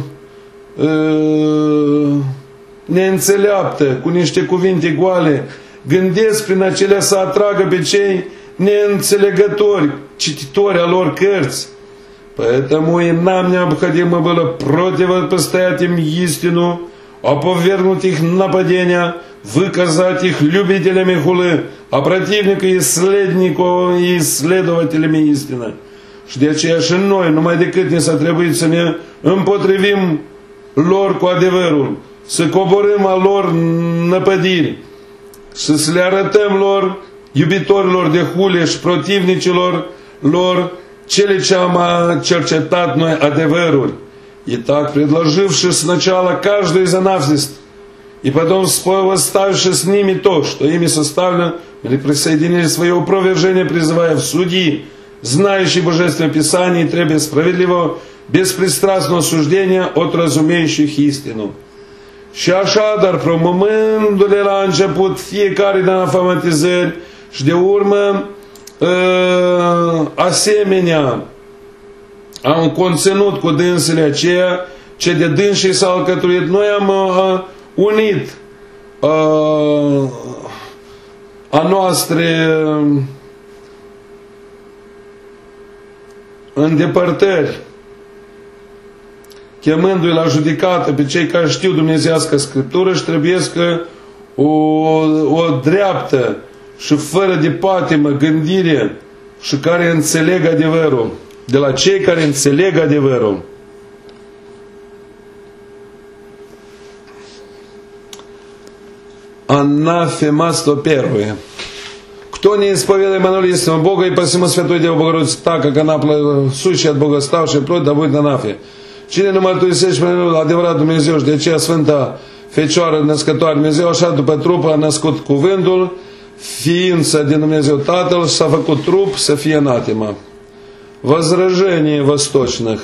uh, neînțeleaptă, cu niște cuvinte goale, gândesc prin acelea să atragă pe cei неînțelegători, cititori a lor cărți. Поэтому и нам необходимо было противопостоять им истину, опровергнуть их нападения, выказать их любителями хулы, а противника исследников и исследователями истины. Și de aceea și noi, numai decât ne s-a trebuit să ne împotrivim lor cu adevărul, să coborâm a lor năpădiri, să le arătăm lor, iubitorilor de hule și protivnicilor lor, cele ce am cercetat noi adevărul. Итак, предложивши сначала каждое из анавзиств, и потом восставши с ними то, что ими составлено, или присоединили свое опровержение, призывая в судьи, знающий Божественное Писание, и требуя справедливого, беспристрастного суждения от разумеющих истину. Și așadar, promovându-le la început fiecare din afamatizări și de urmă asemenea am conținut cu dânsele aceea ce de dânsii s-a alcătuit. Noi am unit a noastre îndepărtări, chemându-i la judecată pe cei care știu dumnezeiască Scriptură și trebuie că o, o dreaptă și fără de patimă gândire și care înțeleg adevărul, de la cei care înțeleg adevărul. Анафемаство первое. Кто не исповедует монолитство Бога и посему Святой Деву Богородицу так, как она сущая от Бога ставшая плоть, да будет анафе. Cine nu mărturisește adevărat Dumnezeu și de aceea Sfânta Fecioară născătoare Dumnezeu, așa după trup a născut cuvântul, ființă din Dumnezeu Tatăl, s-a făcut trup să fie anatema. Возражение восточных.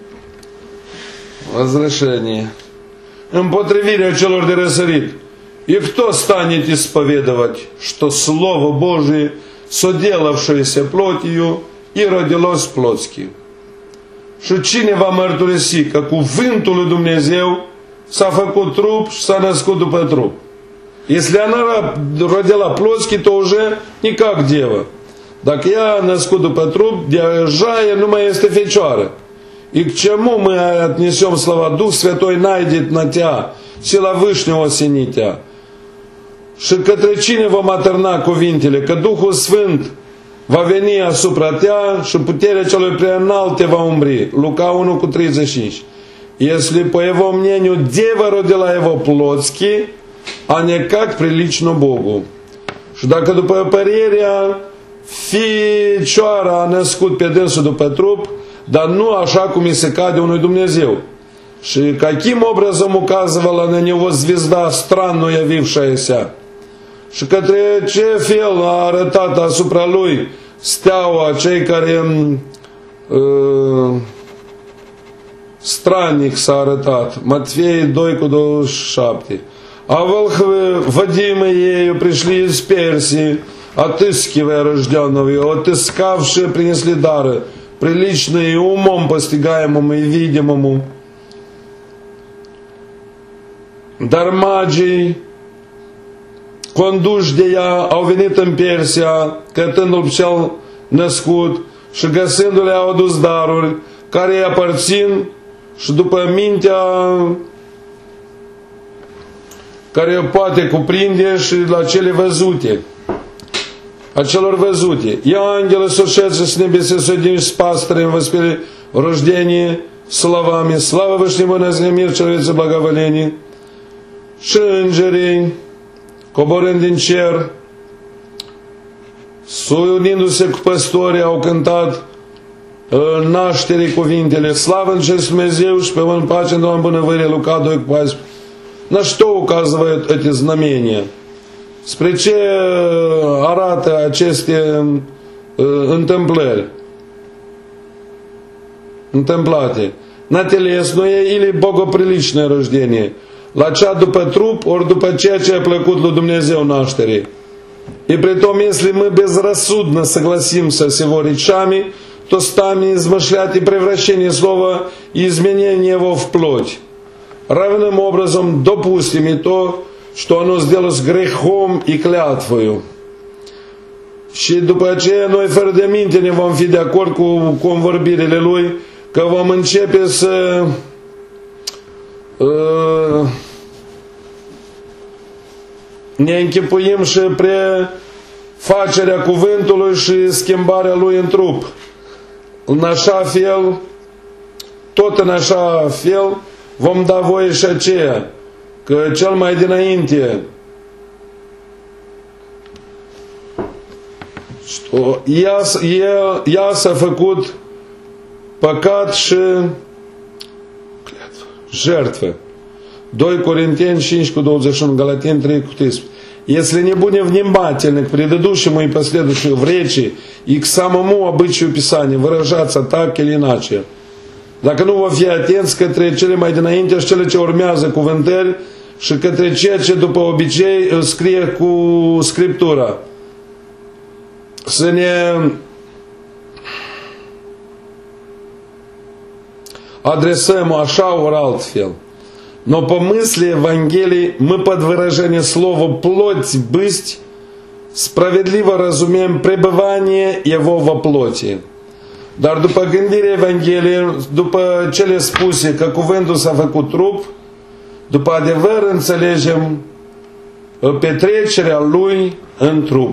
Возражение. Împotrivirea celor de răsărit. И кто станет исповедовать, что Слово Божие, соделавшееся плотью, и родилось плотски? Și cine va mărturisi că cuvântul lui Dumnezeu s-a făcut trup și s-a născut după trup? Если она родила плотски, то уже не как дева. Dacă ea a născut după trup, deja ea nu mai este fecioară. И к чему мы отнесем слова «Дух Святой найдет на тебя, сила Вышнего осенит тебя»? Și către cine vom atârna cuvintele? Că Duhul Sfânt va veni asupra ta și puterea celui preînalt te va umbri. Luca unu cu treizeci și cinci. Если по его мнению дева родила его плотски, а не как прилично Богу. Și dacă după părerea Fecioara a născut pe dânsul după trup, dar nu așa cum îi se cade unui Dumnezeu. Și каким образом указывала на него звезда, странно явившаяся? Și către ce fel a arătat asupra lui steaua cei care uh, stranic s-a arătat. Матфея doi cu douăzeci și șapte. А волхвы, водимые ею, пришли из Персии, отыскивая рожденного его, отыскавшие принесли дары, приличные умом постигаемому и видимому. Darmagii, conduși de ea, au venit în Persia, cătându-l cel născut și găsindu-le au adus daruri care îi aparțin și după mintea care o poate cuprinde și la cele văzute, a celor văzute. И ангелы, сошедшие с небес, судили с пастырем, воспели рождение словами «Слава Вышнему на земле, мир человеце благоволение». Și îngerii, coborând din cer, unindu-se cu păstorii, au cântat nașterii cuvintele «Слава în cer Dumnezeu și pe în pace în Doamne bunăvărie». Luca doi cu paisprezece. На что указывают эти знамения? Spre ce arată aceste întâmplări? Întâmplate. На телесное или богоприличное рождение? La cea după trup, ori după ceea ce a plăcut lui Dumnezeu наșterii. И притом, если мы безрассудно согласимся с его речами, то станем измышлять и превращение слова и изменение его в плоть. Равным образом допустим и то, что оно сделалось грехом и клятвою. Și după aceea noi fără de minte ne vom fi de acord cu convorbirile lui, că vom începe să uh, ne închipuim și prefacerea cuvântului și schimbarea lui în trup. În așa fel, tot în așa fel, vom da voie și aceea, că cel mai dinainte ea, ea, ea s-a făcut păcat și jertfă. doi Corinteni cinci cu douăzeci și unu, Galateni trei cu treisprezece. Если не будем внимательны к предыдущему и последующему в речи и к самому обычаю Писания выражаться так или иначе, dacă nu vom fi atenți către cele mai dinainte și cele ce urmează cuvântări și către ceea ce după obicei îl scrie cu Scriptura. Să ne adresăm așa ori altfel. Но по мысли Евангелий мы под выражение слова «плоть бысть» справедливо разумеем пребывание Его во плоти. Dar după gândirea Evangheliei, după cele spuse că cuvântul s-a făcut trup, după adevăr înțelegem petrecerea Lui în trup.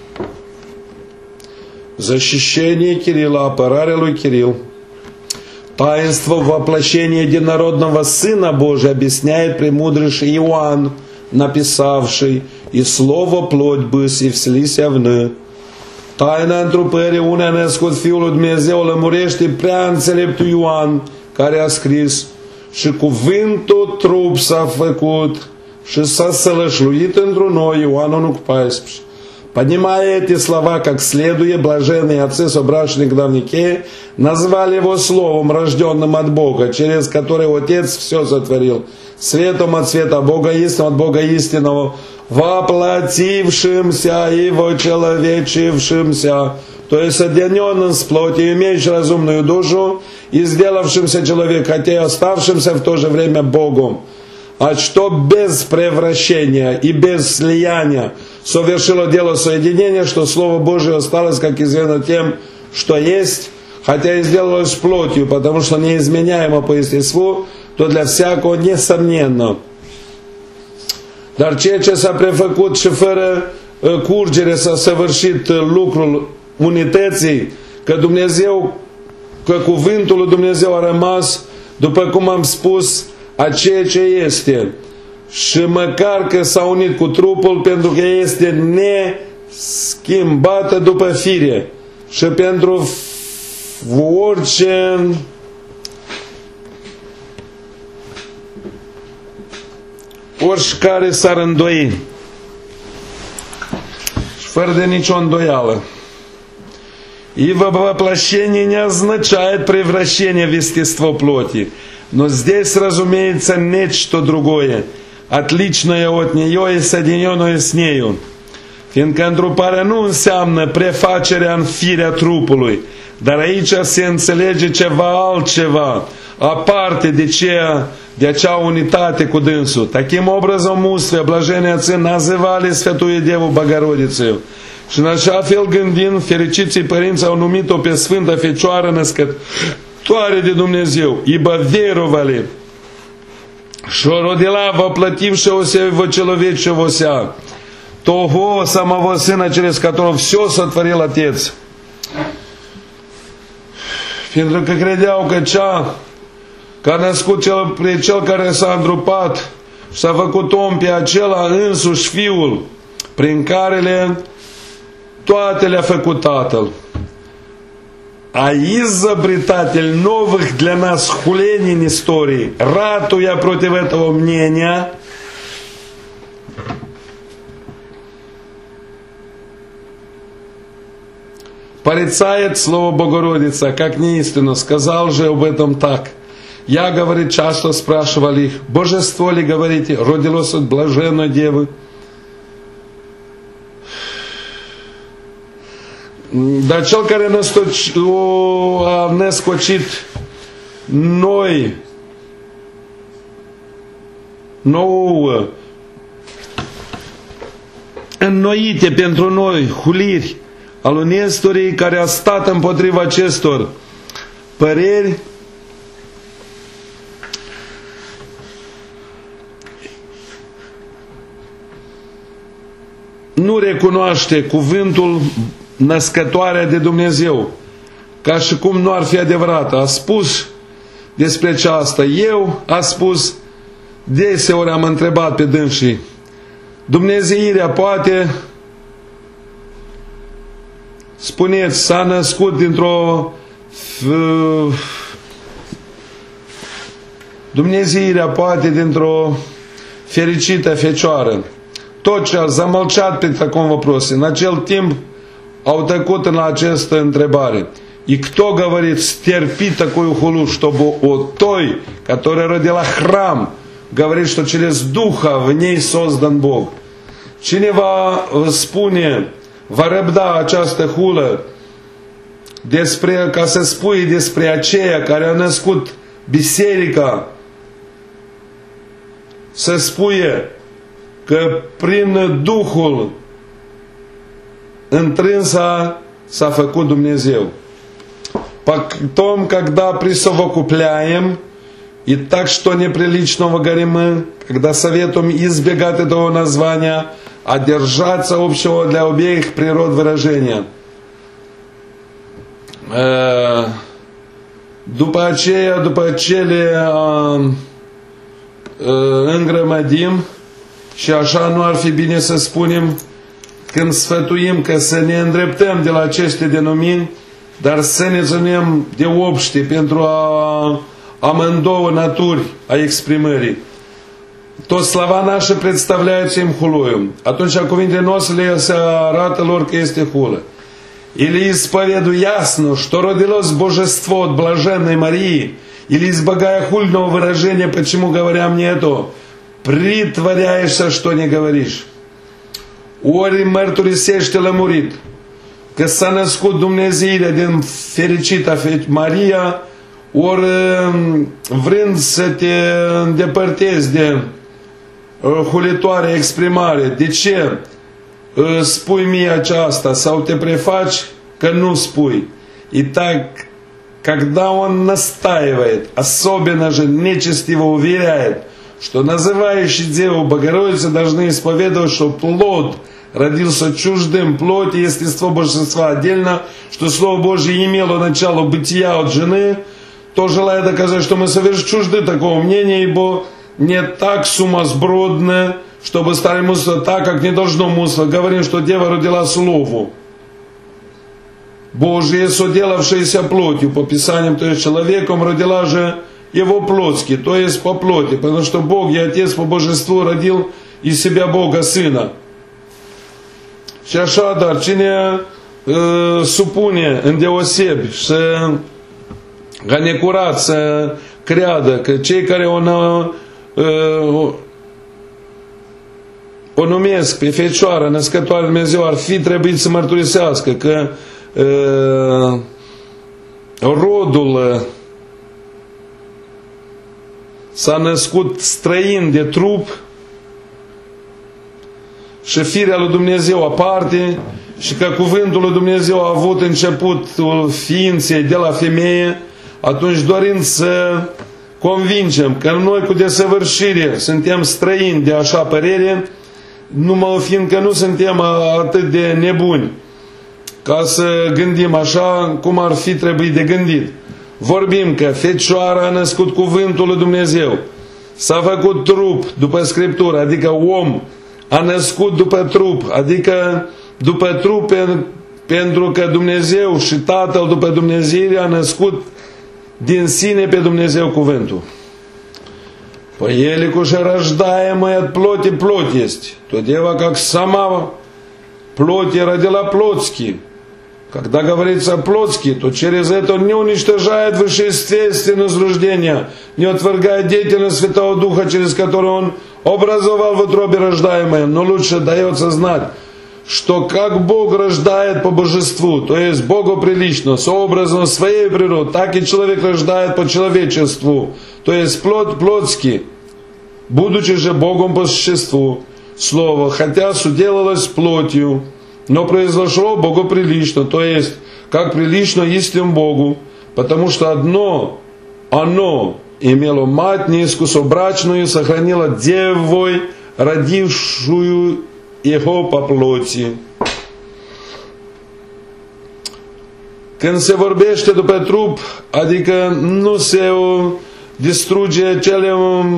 Защищение Кирилла, аппарarea lui Кирилл. Таинство воплощения единородного Сына Божия объясняет премудрейший Иоанн, написавший «И слово плоть бысь, и вселися в ны». Taina întrupării unea născut Fiul lui Dumnezeu lămurește prea înțeleptul Ioan, care a scris: și cuvântul trup s-a făcut și s-a sălășluit într noi, Ioan unu paisprezece. Понимая эти слова как следует, блаженные отцы, собравшие к Давнике, назвали его словом, рожденным от Бога, через которое Отец все сотворил, светом от света Бога истинного, от Бога истинного, воплотившимся и вочеловечившимся, то есть соединенным с плотью, имеющим разумную душу и сделавшимся человек, хотя и оставшимся в то же время Богом. А что без превращения и без слияния совершило дело соединения, что Слово Божие осталось, как известно, тем, что есть, хотя и сделалось плотью, потому что неизменяемо по естеству, то для всякого несомненно. Dar ceea ce s-a prefăcut și fără curgere s-a săvârșit lucrul unității, că Dumnezeu, că cuvântul lui Dumnezeu a rămas, după cum am spus, a ceea ce este. Și măcar că s-a unit cu trupul, pentru că este neschimbată după fire. Și pentru orice oricare s-ar îndoi. Fără de nicio îndoială. Ибо воплощение не означает превращение в естество плоти. Но здесь, разумеется, нечто другое, отличное от нее и соединенное с нею. Fiindcă întruparea nu înseamnă prefacerea în firea trupului, dar aici se înțelege ceva altceva, aparte de, ceea, de acea unitate cu dânsul. Таким образом, умствия блаженные отцы называли Святую Деву Богородицею. Și în așa fel gândind, fericiții părinți au numit-o pe Sfânta Fecioară Născătoare de Dumnezeu, ибо веровали, что родила воплотившегося и вочеловечившегося, того самого Сына, через которого все сотворил Отец. Pentru că credeau că cea care a născut cel, pe cel care s-a întrupat și s-a făcut om, pe acela însuși Fiul, prin care le toate le-a făcut Tatăl. А изобретатель новых для нас хулений в истории, ратуя против этого мнения, порицает слово Богородица, как неистинно. Сказал же об этом так. Я, говорит, часто спрашивал их: божество ли, говорите, родилось от блаженной девы? Dar cel care a născocit noi, nouă, înnoite pentru noi huliri al lui Nestorii, care a stat împotriva acestor păreri, nu recunoaște cuvântul născătoarea de Dumnezeu, ca și cum nu ar fi adevărată. A spus despre aceasta. Eu, a spus, deseori am întrebat pe dânsii, dumnezeirea poate, spuneți, s-a născut dintr-o dumnezeirea poate dintr-o fericită fecioară. Tot ce a zamălceat pe таком вопросе. În acel timp au tăcut în această întrebare. И кто, говорит, стерпит такую хулу, чтобы от той, которая родила храм, говорит, что через Духа в ней создан Бог. Cine va spune, va răbda această hulă despre, ca să spui despre aceea care a născut biserica, să spuie că prin Duhul întrânsa s-a făcut Dumnezeu. Потом, когда присовокупляем, и так что неприличного говорим мы, когда советуем избегать этого названия, а держаться общего для обеих природ выражения. După aceea, după ce le îngrămădim, și așa nu ar fi bine să spunem când sfătuim că să ne îndreptăm de la aceste denumiri, dar să ne ținem de obște pentru a amândouă naturi a exprimării. То слова наши представляются им хулою. Atunci cuvintele noastre se arată lor că este hulă. Или исповедую ясно, что родилось божество от блаженной Марии, или избегая хульного выражения, почему говоря мне это, притворяешься, что не говоришь. Ori mărturisește lămurit că s-a născut Dumnezeirea din fericita Maria, ori vrând să te îndepărtezi de hulitoare exprimare. De ce spui mie aceasta sau te prefaci că nu спui? Итак, когда он настаивает, особенно же нечестиво уверяет, что называющие Деву Богородицу должны исповедовать, что плод родился чуждым плоти, естество божества отдельно, что Слово Божье имело начало бытия от жены, то желая доказать, что мы совершенно чужды такого мнения, ибо не так сумасбродно, чтобы стали мусор так, как не должно мусор. Говорим, что Дева родила Слову Божие, соделавшееся плотью, по Писаниям, то есть человеком родила же его плотски, то есть по плоти, потому что Бог и Отец по bожеству родил из себя Бога Сына. Și așadar, cine uh, supune îndeosebi să ca necurat să creadă că cei care o, uh, o numesc pe Fecioară născătoare Dumnezeu ar fi trebuit să mărturisească că uh, rodul s-a născut străin de trup și firea lui Dumnezeu aparte și că cuvântul lui Dumnezeu a avut începutul ființei de la femeie, atunci dorind să convingem că noi cu desăvârșire suntem străini de așa părere, numai fiindcă nu suntem atât de nebuni ca să gândim așa cum ar fi trebuit de gândit. Vorbim că Fecioara a născut cuvântul lui Dumnezeu, s-a făcut trup după Scriptură, adică om a născut după trup, adică după trup pentru că Dumnezeu și Tatăl după Dumnezeire a născut din sine pe Dumnezeu cuvântul. По елику же рождаемая от плоти плоть есть, то дева как сама плоти родила плотски. Когда говорится плотски, то через это не уничтожает вышеестественное возрождение, не отвергает деятельность Святого Духа, через который он образовал в утробе рождаемое, но лучше дается знать, что как Бог рождает по божеству, то есть Богу прилично, сообразно своей природы, так и человек рождает по человечеству, то есть плоть плотски, будучи же Богом по существу. Слово, хотя суделалось плотью, но произошло Богу прилично, то есть как прилично истинному Богу, потому что одно, оно имело мать неискусобрачную, сохранило девой, родившую его по плоти. Când se vorbește după trup, adică nu se distruge cele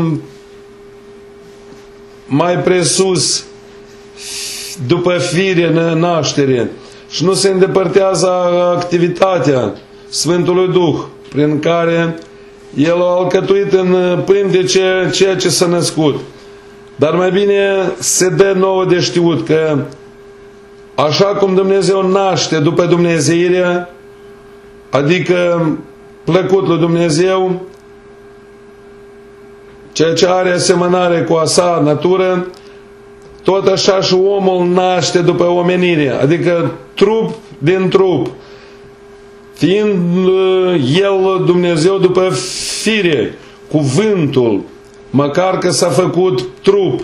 mai presus după fire naștere și nu se îndepărtează activitatea Sfântului Duh prin care El a alcătuit în plin de ceea ce s-a născut. Dar mai bine se dă nouă de știut că așa cum Dumnezeu naște după Dumnezeirea, adică plăcut lui Dumnezeu, ceea ce are asemănare cu a sa natură, tot așa și omul naște după omenire, adică trup din trup, fiind el Dumnezeu după fire, cuvântul, măcar că s-a făcut trup,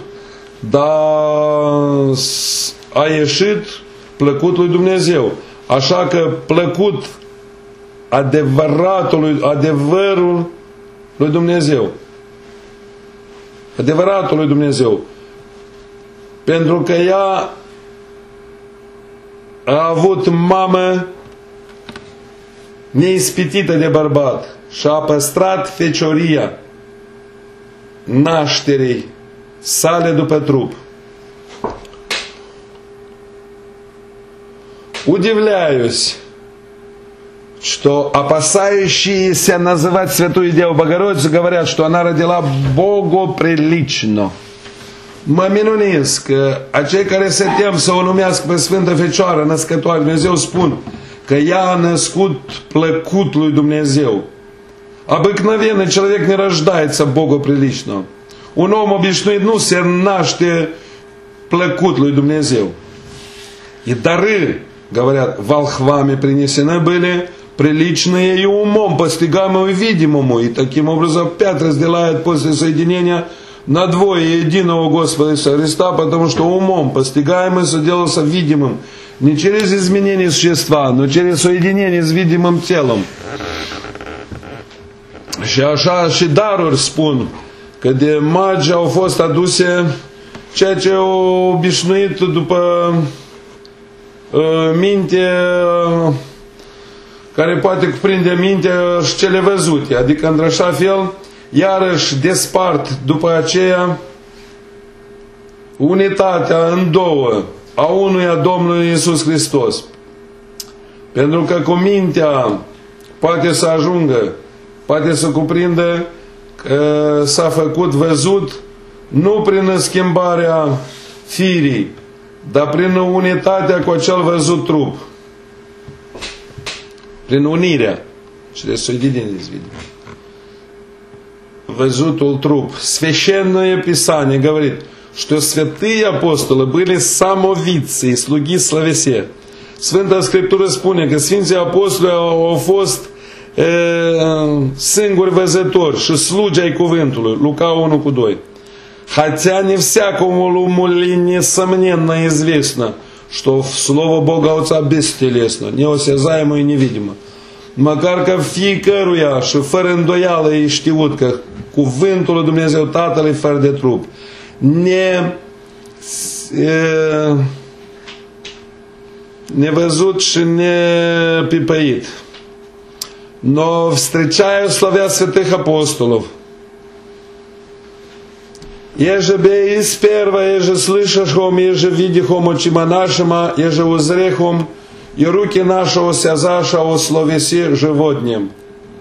dar a ieșit plăcut lui Dumnezeu. Așa că plăcut adevăratului, adevărul lui Dumnezeu. Adevăratul lui Dumnezeu. Pentru că ea a avut mamă neispitită de bărbat și a păstrat fecioria nașterii sale după trup. Удивляюсь, что опасающиеся называть Святую Деву Богородицу говорят, что она родила богоприлично. Mă minunesc că acei care se tem să o numească pe Sfântă Fecioară Născătoare Dumnezeu spun că ea a născut plăcut lui Dumnezeu. Обыкновенно человек не рождается богоприлично. Un om obișnuit nu se naște plăcut lui Dumnezeu. И дары, говорят, волхвами принесены были приличные и умом, постигаемым и видимому. И таким образом опять разделяет после соединения на двое единого Господа Иисуса Христа, потому что умом постигаемый соделался видимым. Не через изменение существа, но через соединение с видимым телом. Și așa și daruri spun că de magi au fost aduse ceea ce au obișnuit după uh, minte, uh, care poate cuprinde minte și cele văzute, adică într-așa fel iarăși despart după aceea unitatea în două a unuia Domnului Iisus Hristos. Pentru că cu mintea poate să ajungă, poate să cuprindă că s-a făcut văzut nu prin schimbarea firii, dar prin unitatea cu acel văzut trup. Prin unirea și de соединение с видимым. Везутул труп. Священное Писание говорит, что святые апостолы были самовидцы и слуги словесе. Sfânta Scriptură spune că Sfinții Apostoli au fost e, singuri văzători și slugi ai cuvântului. Luca unu cu doi. Хотя не всякому уму ли несомненно известно, что Слово Бога Отца бестелесно, неосязаемо и невидимо. Măcar că fiecăruia și fără îndoială e știut că cuvântul lui Dumnezeu Tatăl e fără de trup, ne, e, nevăzut și nepipăit. Но встречая славя святых апостолов, еже беис первое, еже слышахом, еже видихом очима нашима, еже узрехом, и руки нашего сязаша о словесе животнем.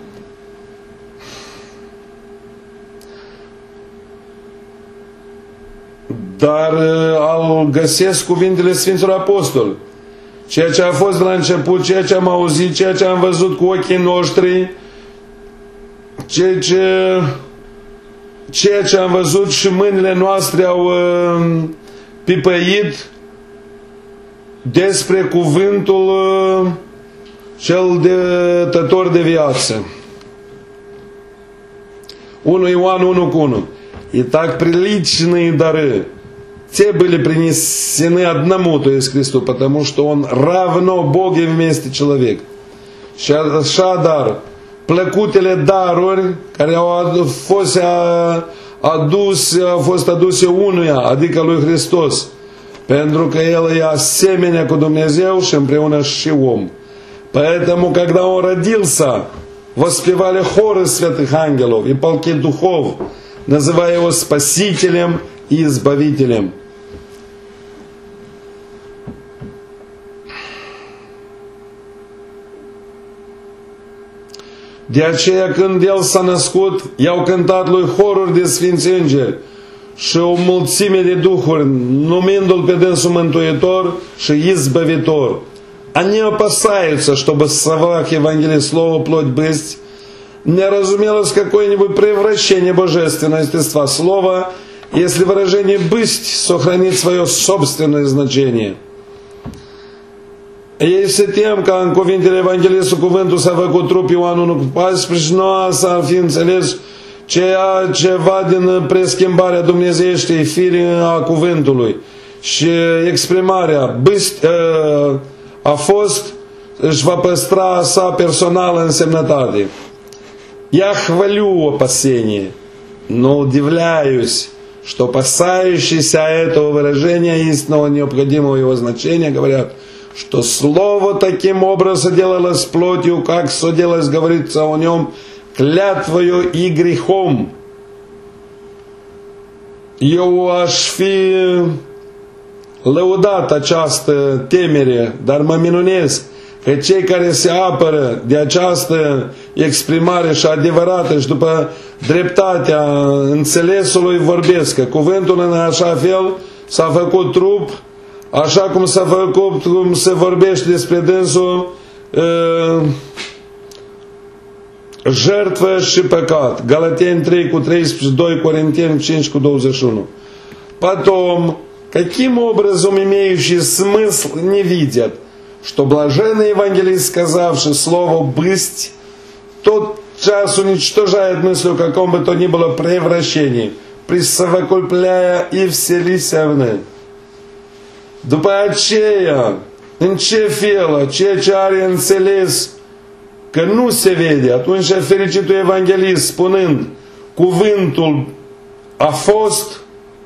Dar al găsesc cuvintele Sfinților Apostoli. Ceea ce a fost la început, ceea ce am auzit, ceea ce am văzut cu ochii noștri, ceea ce, ceea ce am văzut și mâinile noastre au uh, pipăit despre cuvântul uh, cel dător de viață. unu Ioan unu cu unu. Итак, приличные дары, те были принесены одному, то есть Христу, потому что Он равно Боге вместе человек. Și așadar, plăcutele daruri care au fost aduse, au fost aduse unuia, adică lui Hristos, pentru că El e asemenea cu Dumnezeu și împreună și om. Поэтому, когда Он родился, воспевали хоры святых ангелов и полки духов, называя Его Спасителем и Избавителем. De aceea când El s-a născut, i-au cântat lui horuri de sfinți îngeri și o mulțime de duhuri, numindu-L pe dânsul Mântuitor și Избавиtor. Они опасаются, чтобы в словах Евангелия слово плоть бысть, не разумелось какое-нибудь превращение божественного естества слова, если выражение «бысть» сохранит свое собственное значение. Este tem ca în cuvintele Evanghelistului cuvântul s-a făcut trup Ioan unu paisprezece, nu s-ar fi înțeles ceea ceva din preschimbarea dumnezeieștei firii a cuvântului. Și exprimarea bâst, a fost, își va păstra sa personală însemnătate. Я хвалю опасение, но удивляюсь, что опасающиеся этого выражения истинного необходимого его значения говорят, что Слово таким образом делалось плотью, как соделалось, говорится о нем, клятвою и грехом. Eu aș fi lăudat această temere, dar mă minunez că cei care se apără de această exprimare și adevărată și după dreptatea înțelesului vorbesc că cuvântul în așa fel s-a făcut trup, așa cum s-a făcut, cum se vorbește despre dânsul, uh, jertfă și păcat. Галатян trei cu treisprezece, doi Corinteni cinci cu двадцать один. Потом, каким образом имеющий смысл не видят, что блаженный евангелист, сказавший слово «бысть», тот час уничтожает мысль о каком бы то ни было prevrașении, присовокупляя и вселися в них. După aceea, în ce fel, ceea ce are înțeles că nu se vede, atunci fericitul evanghelist spunând cuvântul a fost,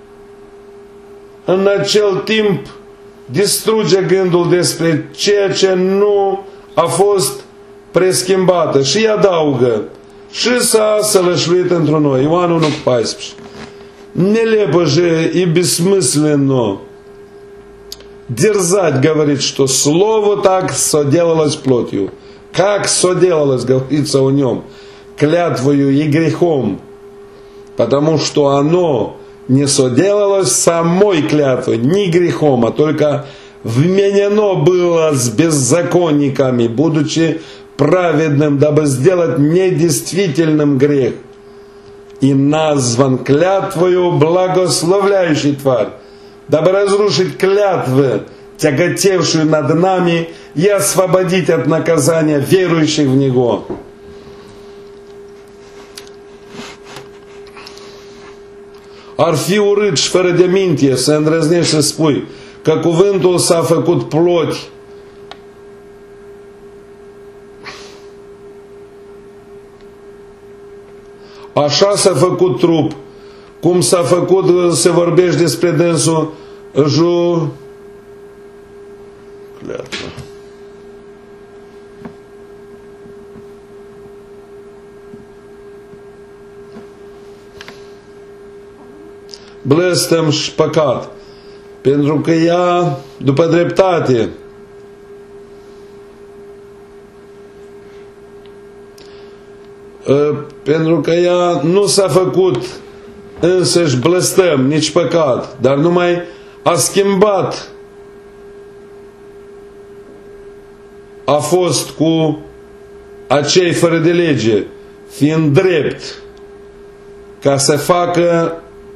în acel timp distruge gândul despre ceea ce nu a fost preschimbată și adaugă și s-a sălășluit într noi. Ioan unu paisprezece. Нелепо же и бессмысленно дерзать говорит, что слово так соделалось плотью. Как соделалось, говорится о нем, клятвою и грехом, потому что оно не соделалось самой клятвой, ни грехом, а только вменено было с беззаконниками, будучи праведным, дабы сделать недействительным грех, и назван клятвою благословляющий тварь, дабы разрушить клятвы, тяготевшую над нами, и освободить от наказания верующих в Него. Ar fi urât și fără de minte să îndrăznești să spui că cuvântul s-a făcut ploti. Așa s-a făcut trup, cum s-a făcut, se vorbește despre dânsul, ju... blestem și păcat, pentru că ea, după dreptate, pentru că ea nu s-a făcut însăși blestem, nici păcat, dar numai a schimbat, a fost cu acei fără de lege, fiind drept, ca să facă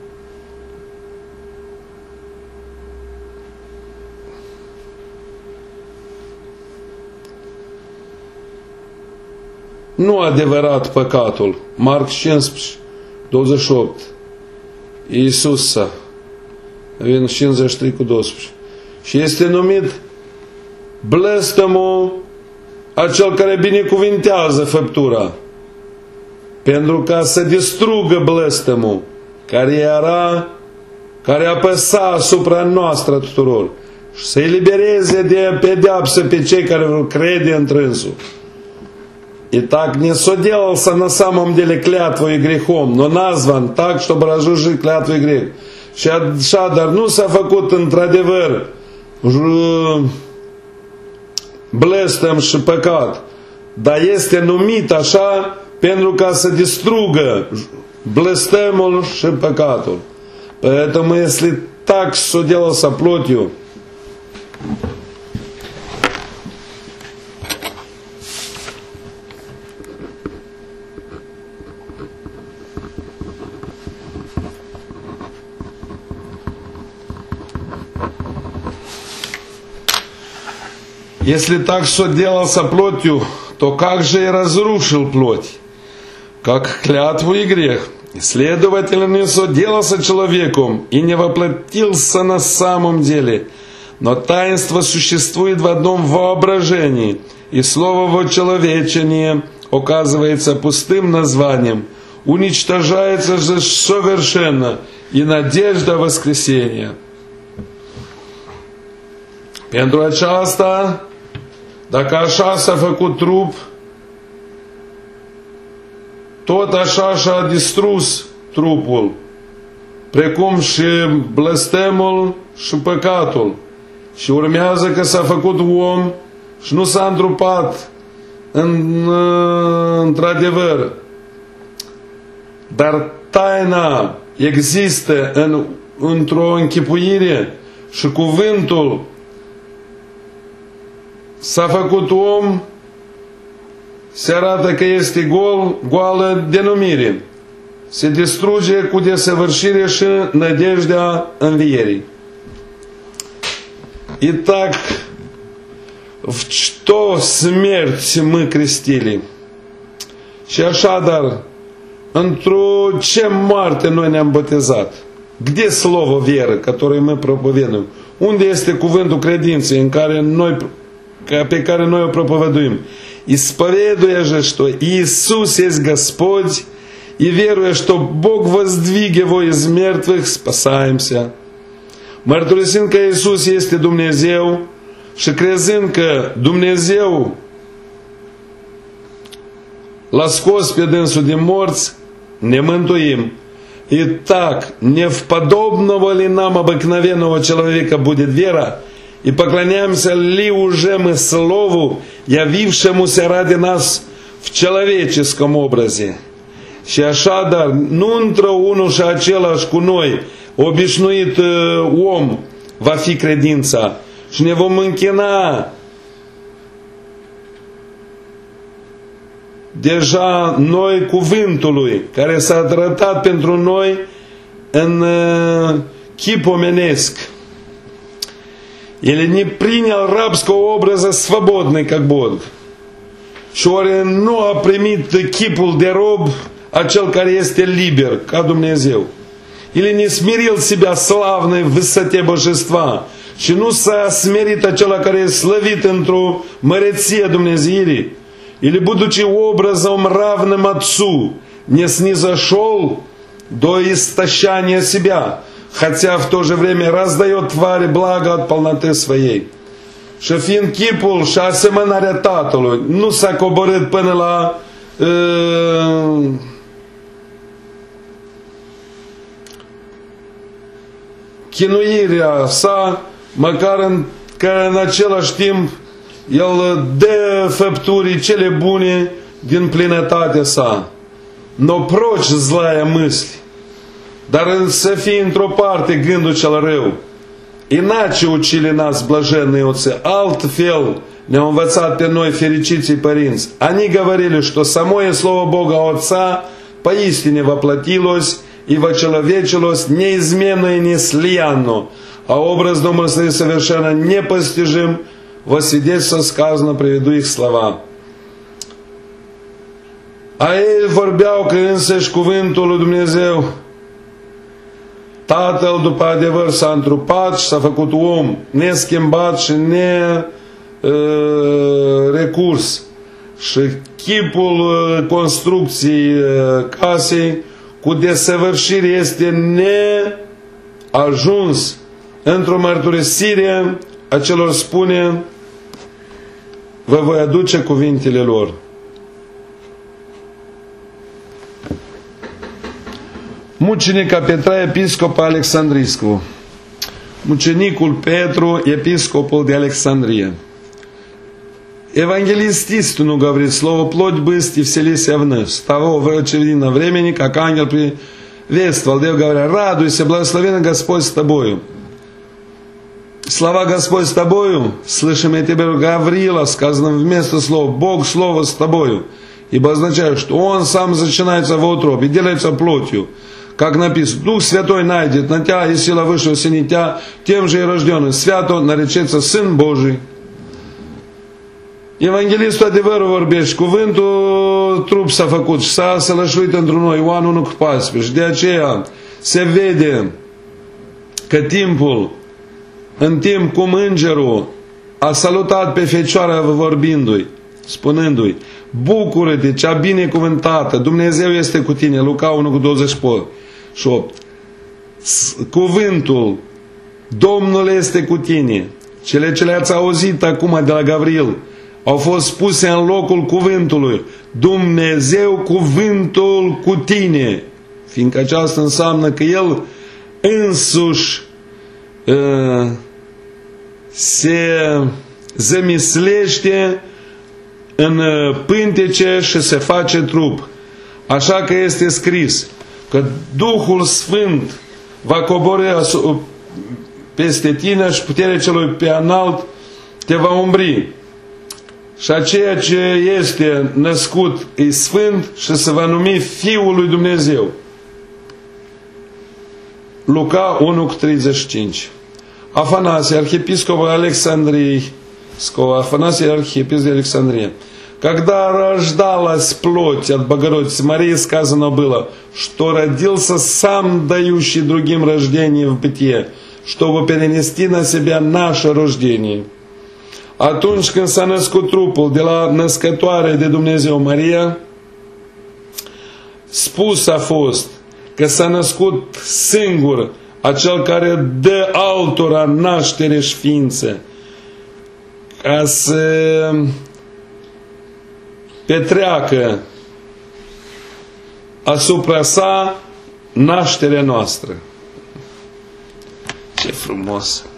nu adevărat păcatul. Marc cincisprezece, douăzeci și opt. Iisusa, cincizeci și trei cu doisprezece. Și este numit blestemul acel care binecuvintează făptura, pentru ca să distrugă blestemul care era, care apăsa asupra noastră tuturor și să elibereze de pedeapsă pe cei care vor crede întrânsul. Итак, не соделался на самом деле клятвой и грехом, но назван так, чтобы разрушить клятву и грех. Și așadar nu s-a făcut într-adevăr blestem și păcat, dar este numit așa pentru ca să distrugă blestemul și păcatul. Поэтому, если так соделался плотью, Если так соделался плотью, то как же и разрушил плоть, как клятву и грех. Следовательно, не соделался человеком и не воплотился на самом деле, но таинство существует в одном воображении, и слово «вочеловечение» оказывается пустым названием, уничтожается же совершенно и надежда воскресения. Pentru aceasta, dacă așa s-a făcut trup, tot așa și-a distrus trupul, precum și blestemul și păcatul. Și urmează că s-a făcut om și nu s-a întrupat în, într-adevăr. Dar taina există în, într-o închipuire și cuvântul s-a făcut om, se arată că este gol, goală denumire. Se distruge cu desăvârșire și nădejdea învierii. Итак, в что смерть мы крестили? Și așadar, într-o ce moarte noi ne-am botezat? Где слово веры, которое мы проповедуем? Unde este cuvântul credinței în care noi, pe care noi o проповедуем? Исповедуя же, что Иисус есть Господь, и веруя, что Бог воздвиг Его из mертвых, спасаемся. Mărturisind că Iisus este Dumnezeu și crezând că Dumnezeu l-a scos pe dânsul din morți, ne mântuим. Итак, не в подобного ли нам обыкновенного человека будет вера, и поклоняемся ли уже мы Слову, явившемуся ради нас в человеческом образе? Și așadar, nu între unul și același cu noi, obișnuit om, va fi credința și ne vom închina deja noi cuvântului care s-a arătat pentru noi în chip omenesc. Или не принял рабского образа свободный, как Бог. Și ori nu a primit chipul de rob acel care este liber, ca Dumnezeu. Или не смирил себя славной в высоте божества. Și nu s-a smerit acela care e slăvit într-o măreție Dumnezeirii. Или, будучи образом равным Отцу, не снизошел до истощания себя, хотя в то же время раздает твари благо от полноты своей. Și fiind chipul și asemănarea Tatălui, nu s-a coborât până la uh, chinuirea sa, măcar în, că în același timp El dă făpturii cele bune din plinătatea sa. Но прочь злая мысль, dar să fie într-o parte gândul cel rău. Иначе учили нас блаженные отцы, altfel ne-au învățat pe noi fericiții părinți. Они говорили, что самое слово Бога Отца поистине воплотилось и вочеловечилось неизменно и неслиянно, а образ Домыслы совершенно непостижим. Во свидетельство сказано, приведу их slova. A ei vorbeau că însăși cuvântul lui Dumnezeu, Tatăl după adevăr s-a întrupat și s-a făcut om, neschimbat și nerecurs. Și chipul construcției casei cu desăvârșire este neajuns. Într-o mărturisire a celor spune, vă voi aduce cuvintele lor. Mucenica Petra, episcop Alexandriscu. Mucenicul Petru, episcopul de Alexandria. Евангелист истину говорит, слово плоть бысть и вселися вновь. С того очевидно времени, как ангел приветствовал, Дев говоря, радуйся, благословен Господь с тобою. Слова Господь с тобою, слышим я тебе Гавриила, сказано вместо слова Бог слово с тобою, ибо означает, что Он сам зачинается в утробе, делается плотью, как написано, Дух Святой найдет на тебя, и сила высшего синетя, тем же и рожденный, свято наречется Сын Божий. Evanghelistul adevărul vorbește, cuvântul trup s-a făcut și s-a sălășluit într noi, Ioan unu cu paisprezece. Și de aceea se vede că timpul, în timp cum îngerul a salutat pe Fecioara vorbindu-i, spunându-i, bucură-te, cea binecuvântată, Dumnezeu este cu tine, Luca unu cu douăzeci și opt. Cuvântul, Domnul este cu tine, cele ce le-ați auzit acum de la Gavril, au fost spuse în locul cuvântului, Dumnezeu cuvântul cu tine, fiindcă aceasta înseamnă că El însuși uh, se zămislește în pântece și se face trup. Așa că este scris că Duhul Sfânt va coborî peste tine și puterea celui pe înalt te va umbri. Și aceea ce este născut e sfânt și se va numi Fiul lui Dumnezeu. Luca unu cu treizeci și cinci. Афанасий, архиепископ Александрии, Афанасий, архиепископ Александрии. Когда рождалась плоть от Богородицы Марии, сказано было, что родился сам дающий другим рождение в бытие, чтобы перенести на себя наше rождение. Atunci când s-a născut trupul de la născătoare de Dumnezeu Maria, spus a fost că s-a născut singur acel care dă altora naștere și ființă, ca să petreacă asupra sa nașterea noastră. Ce frumos!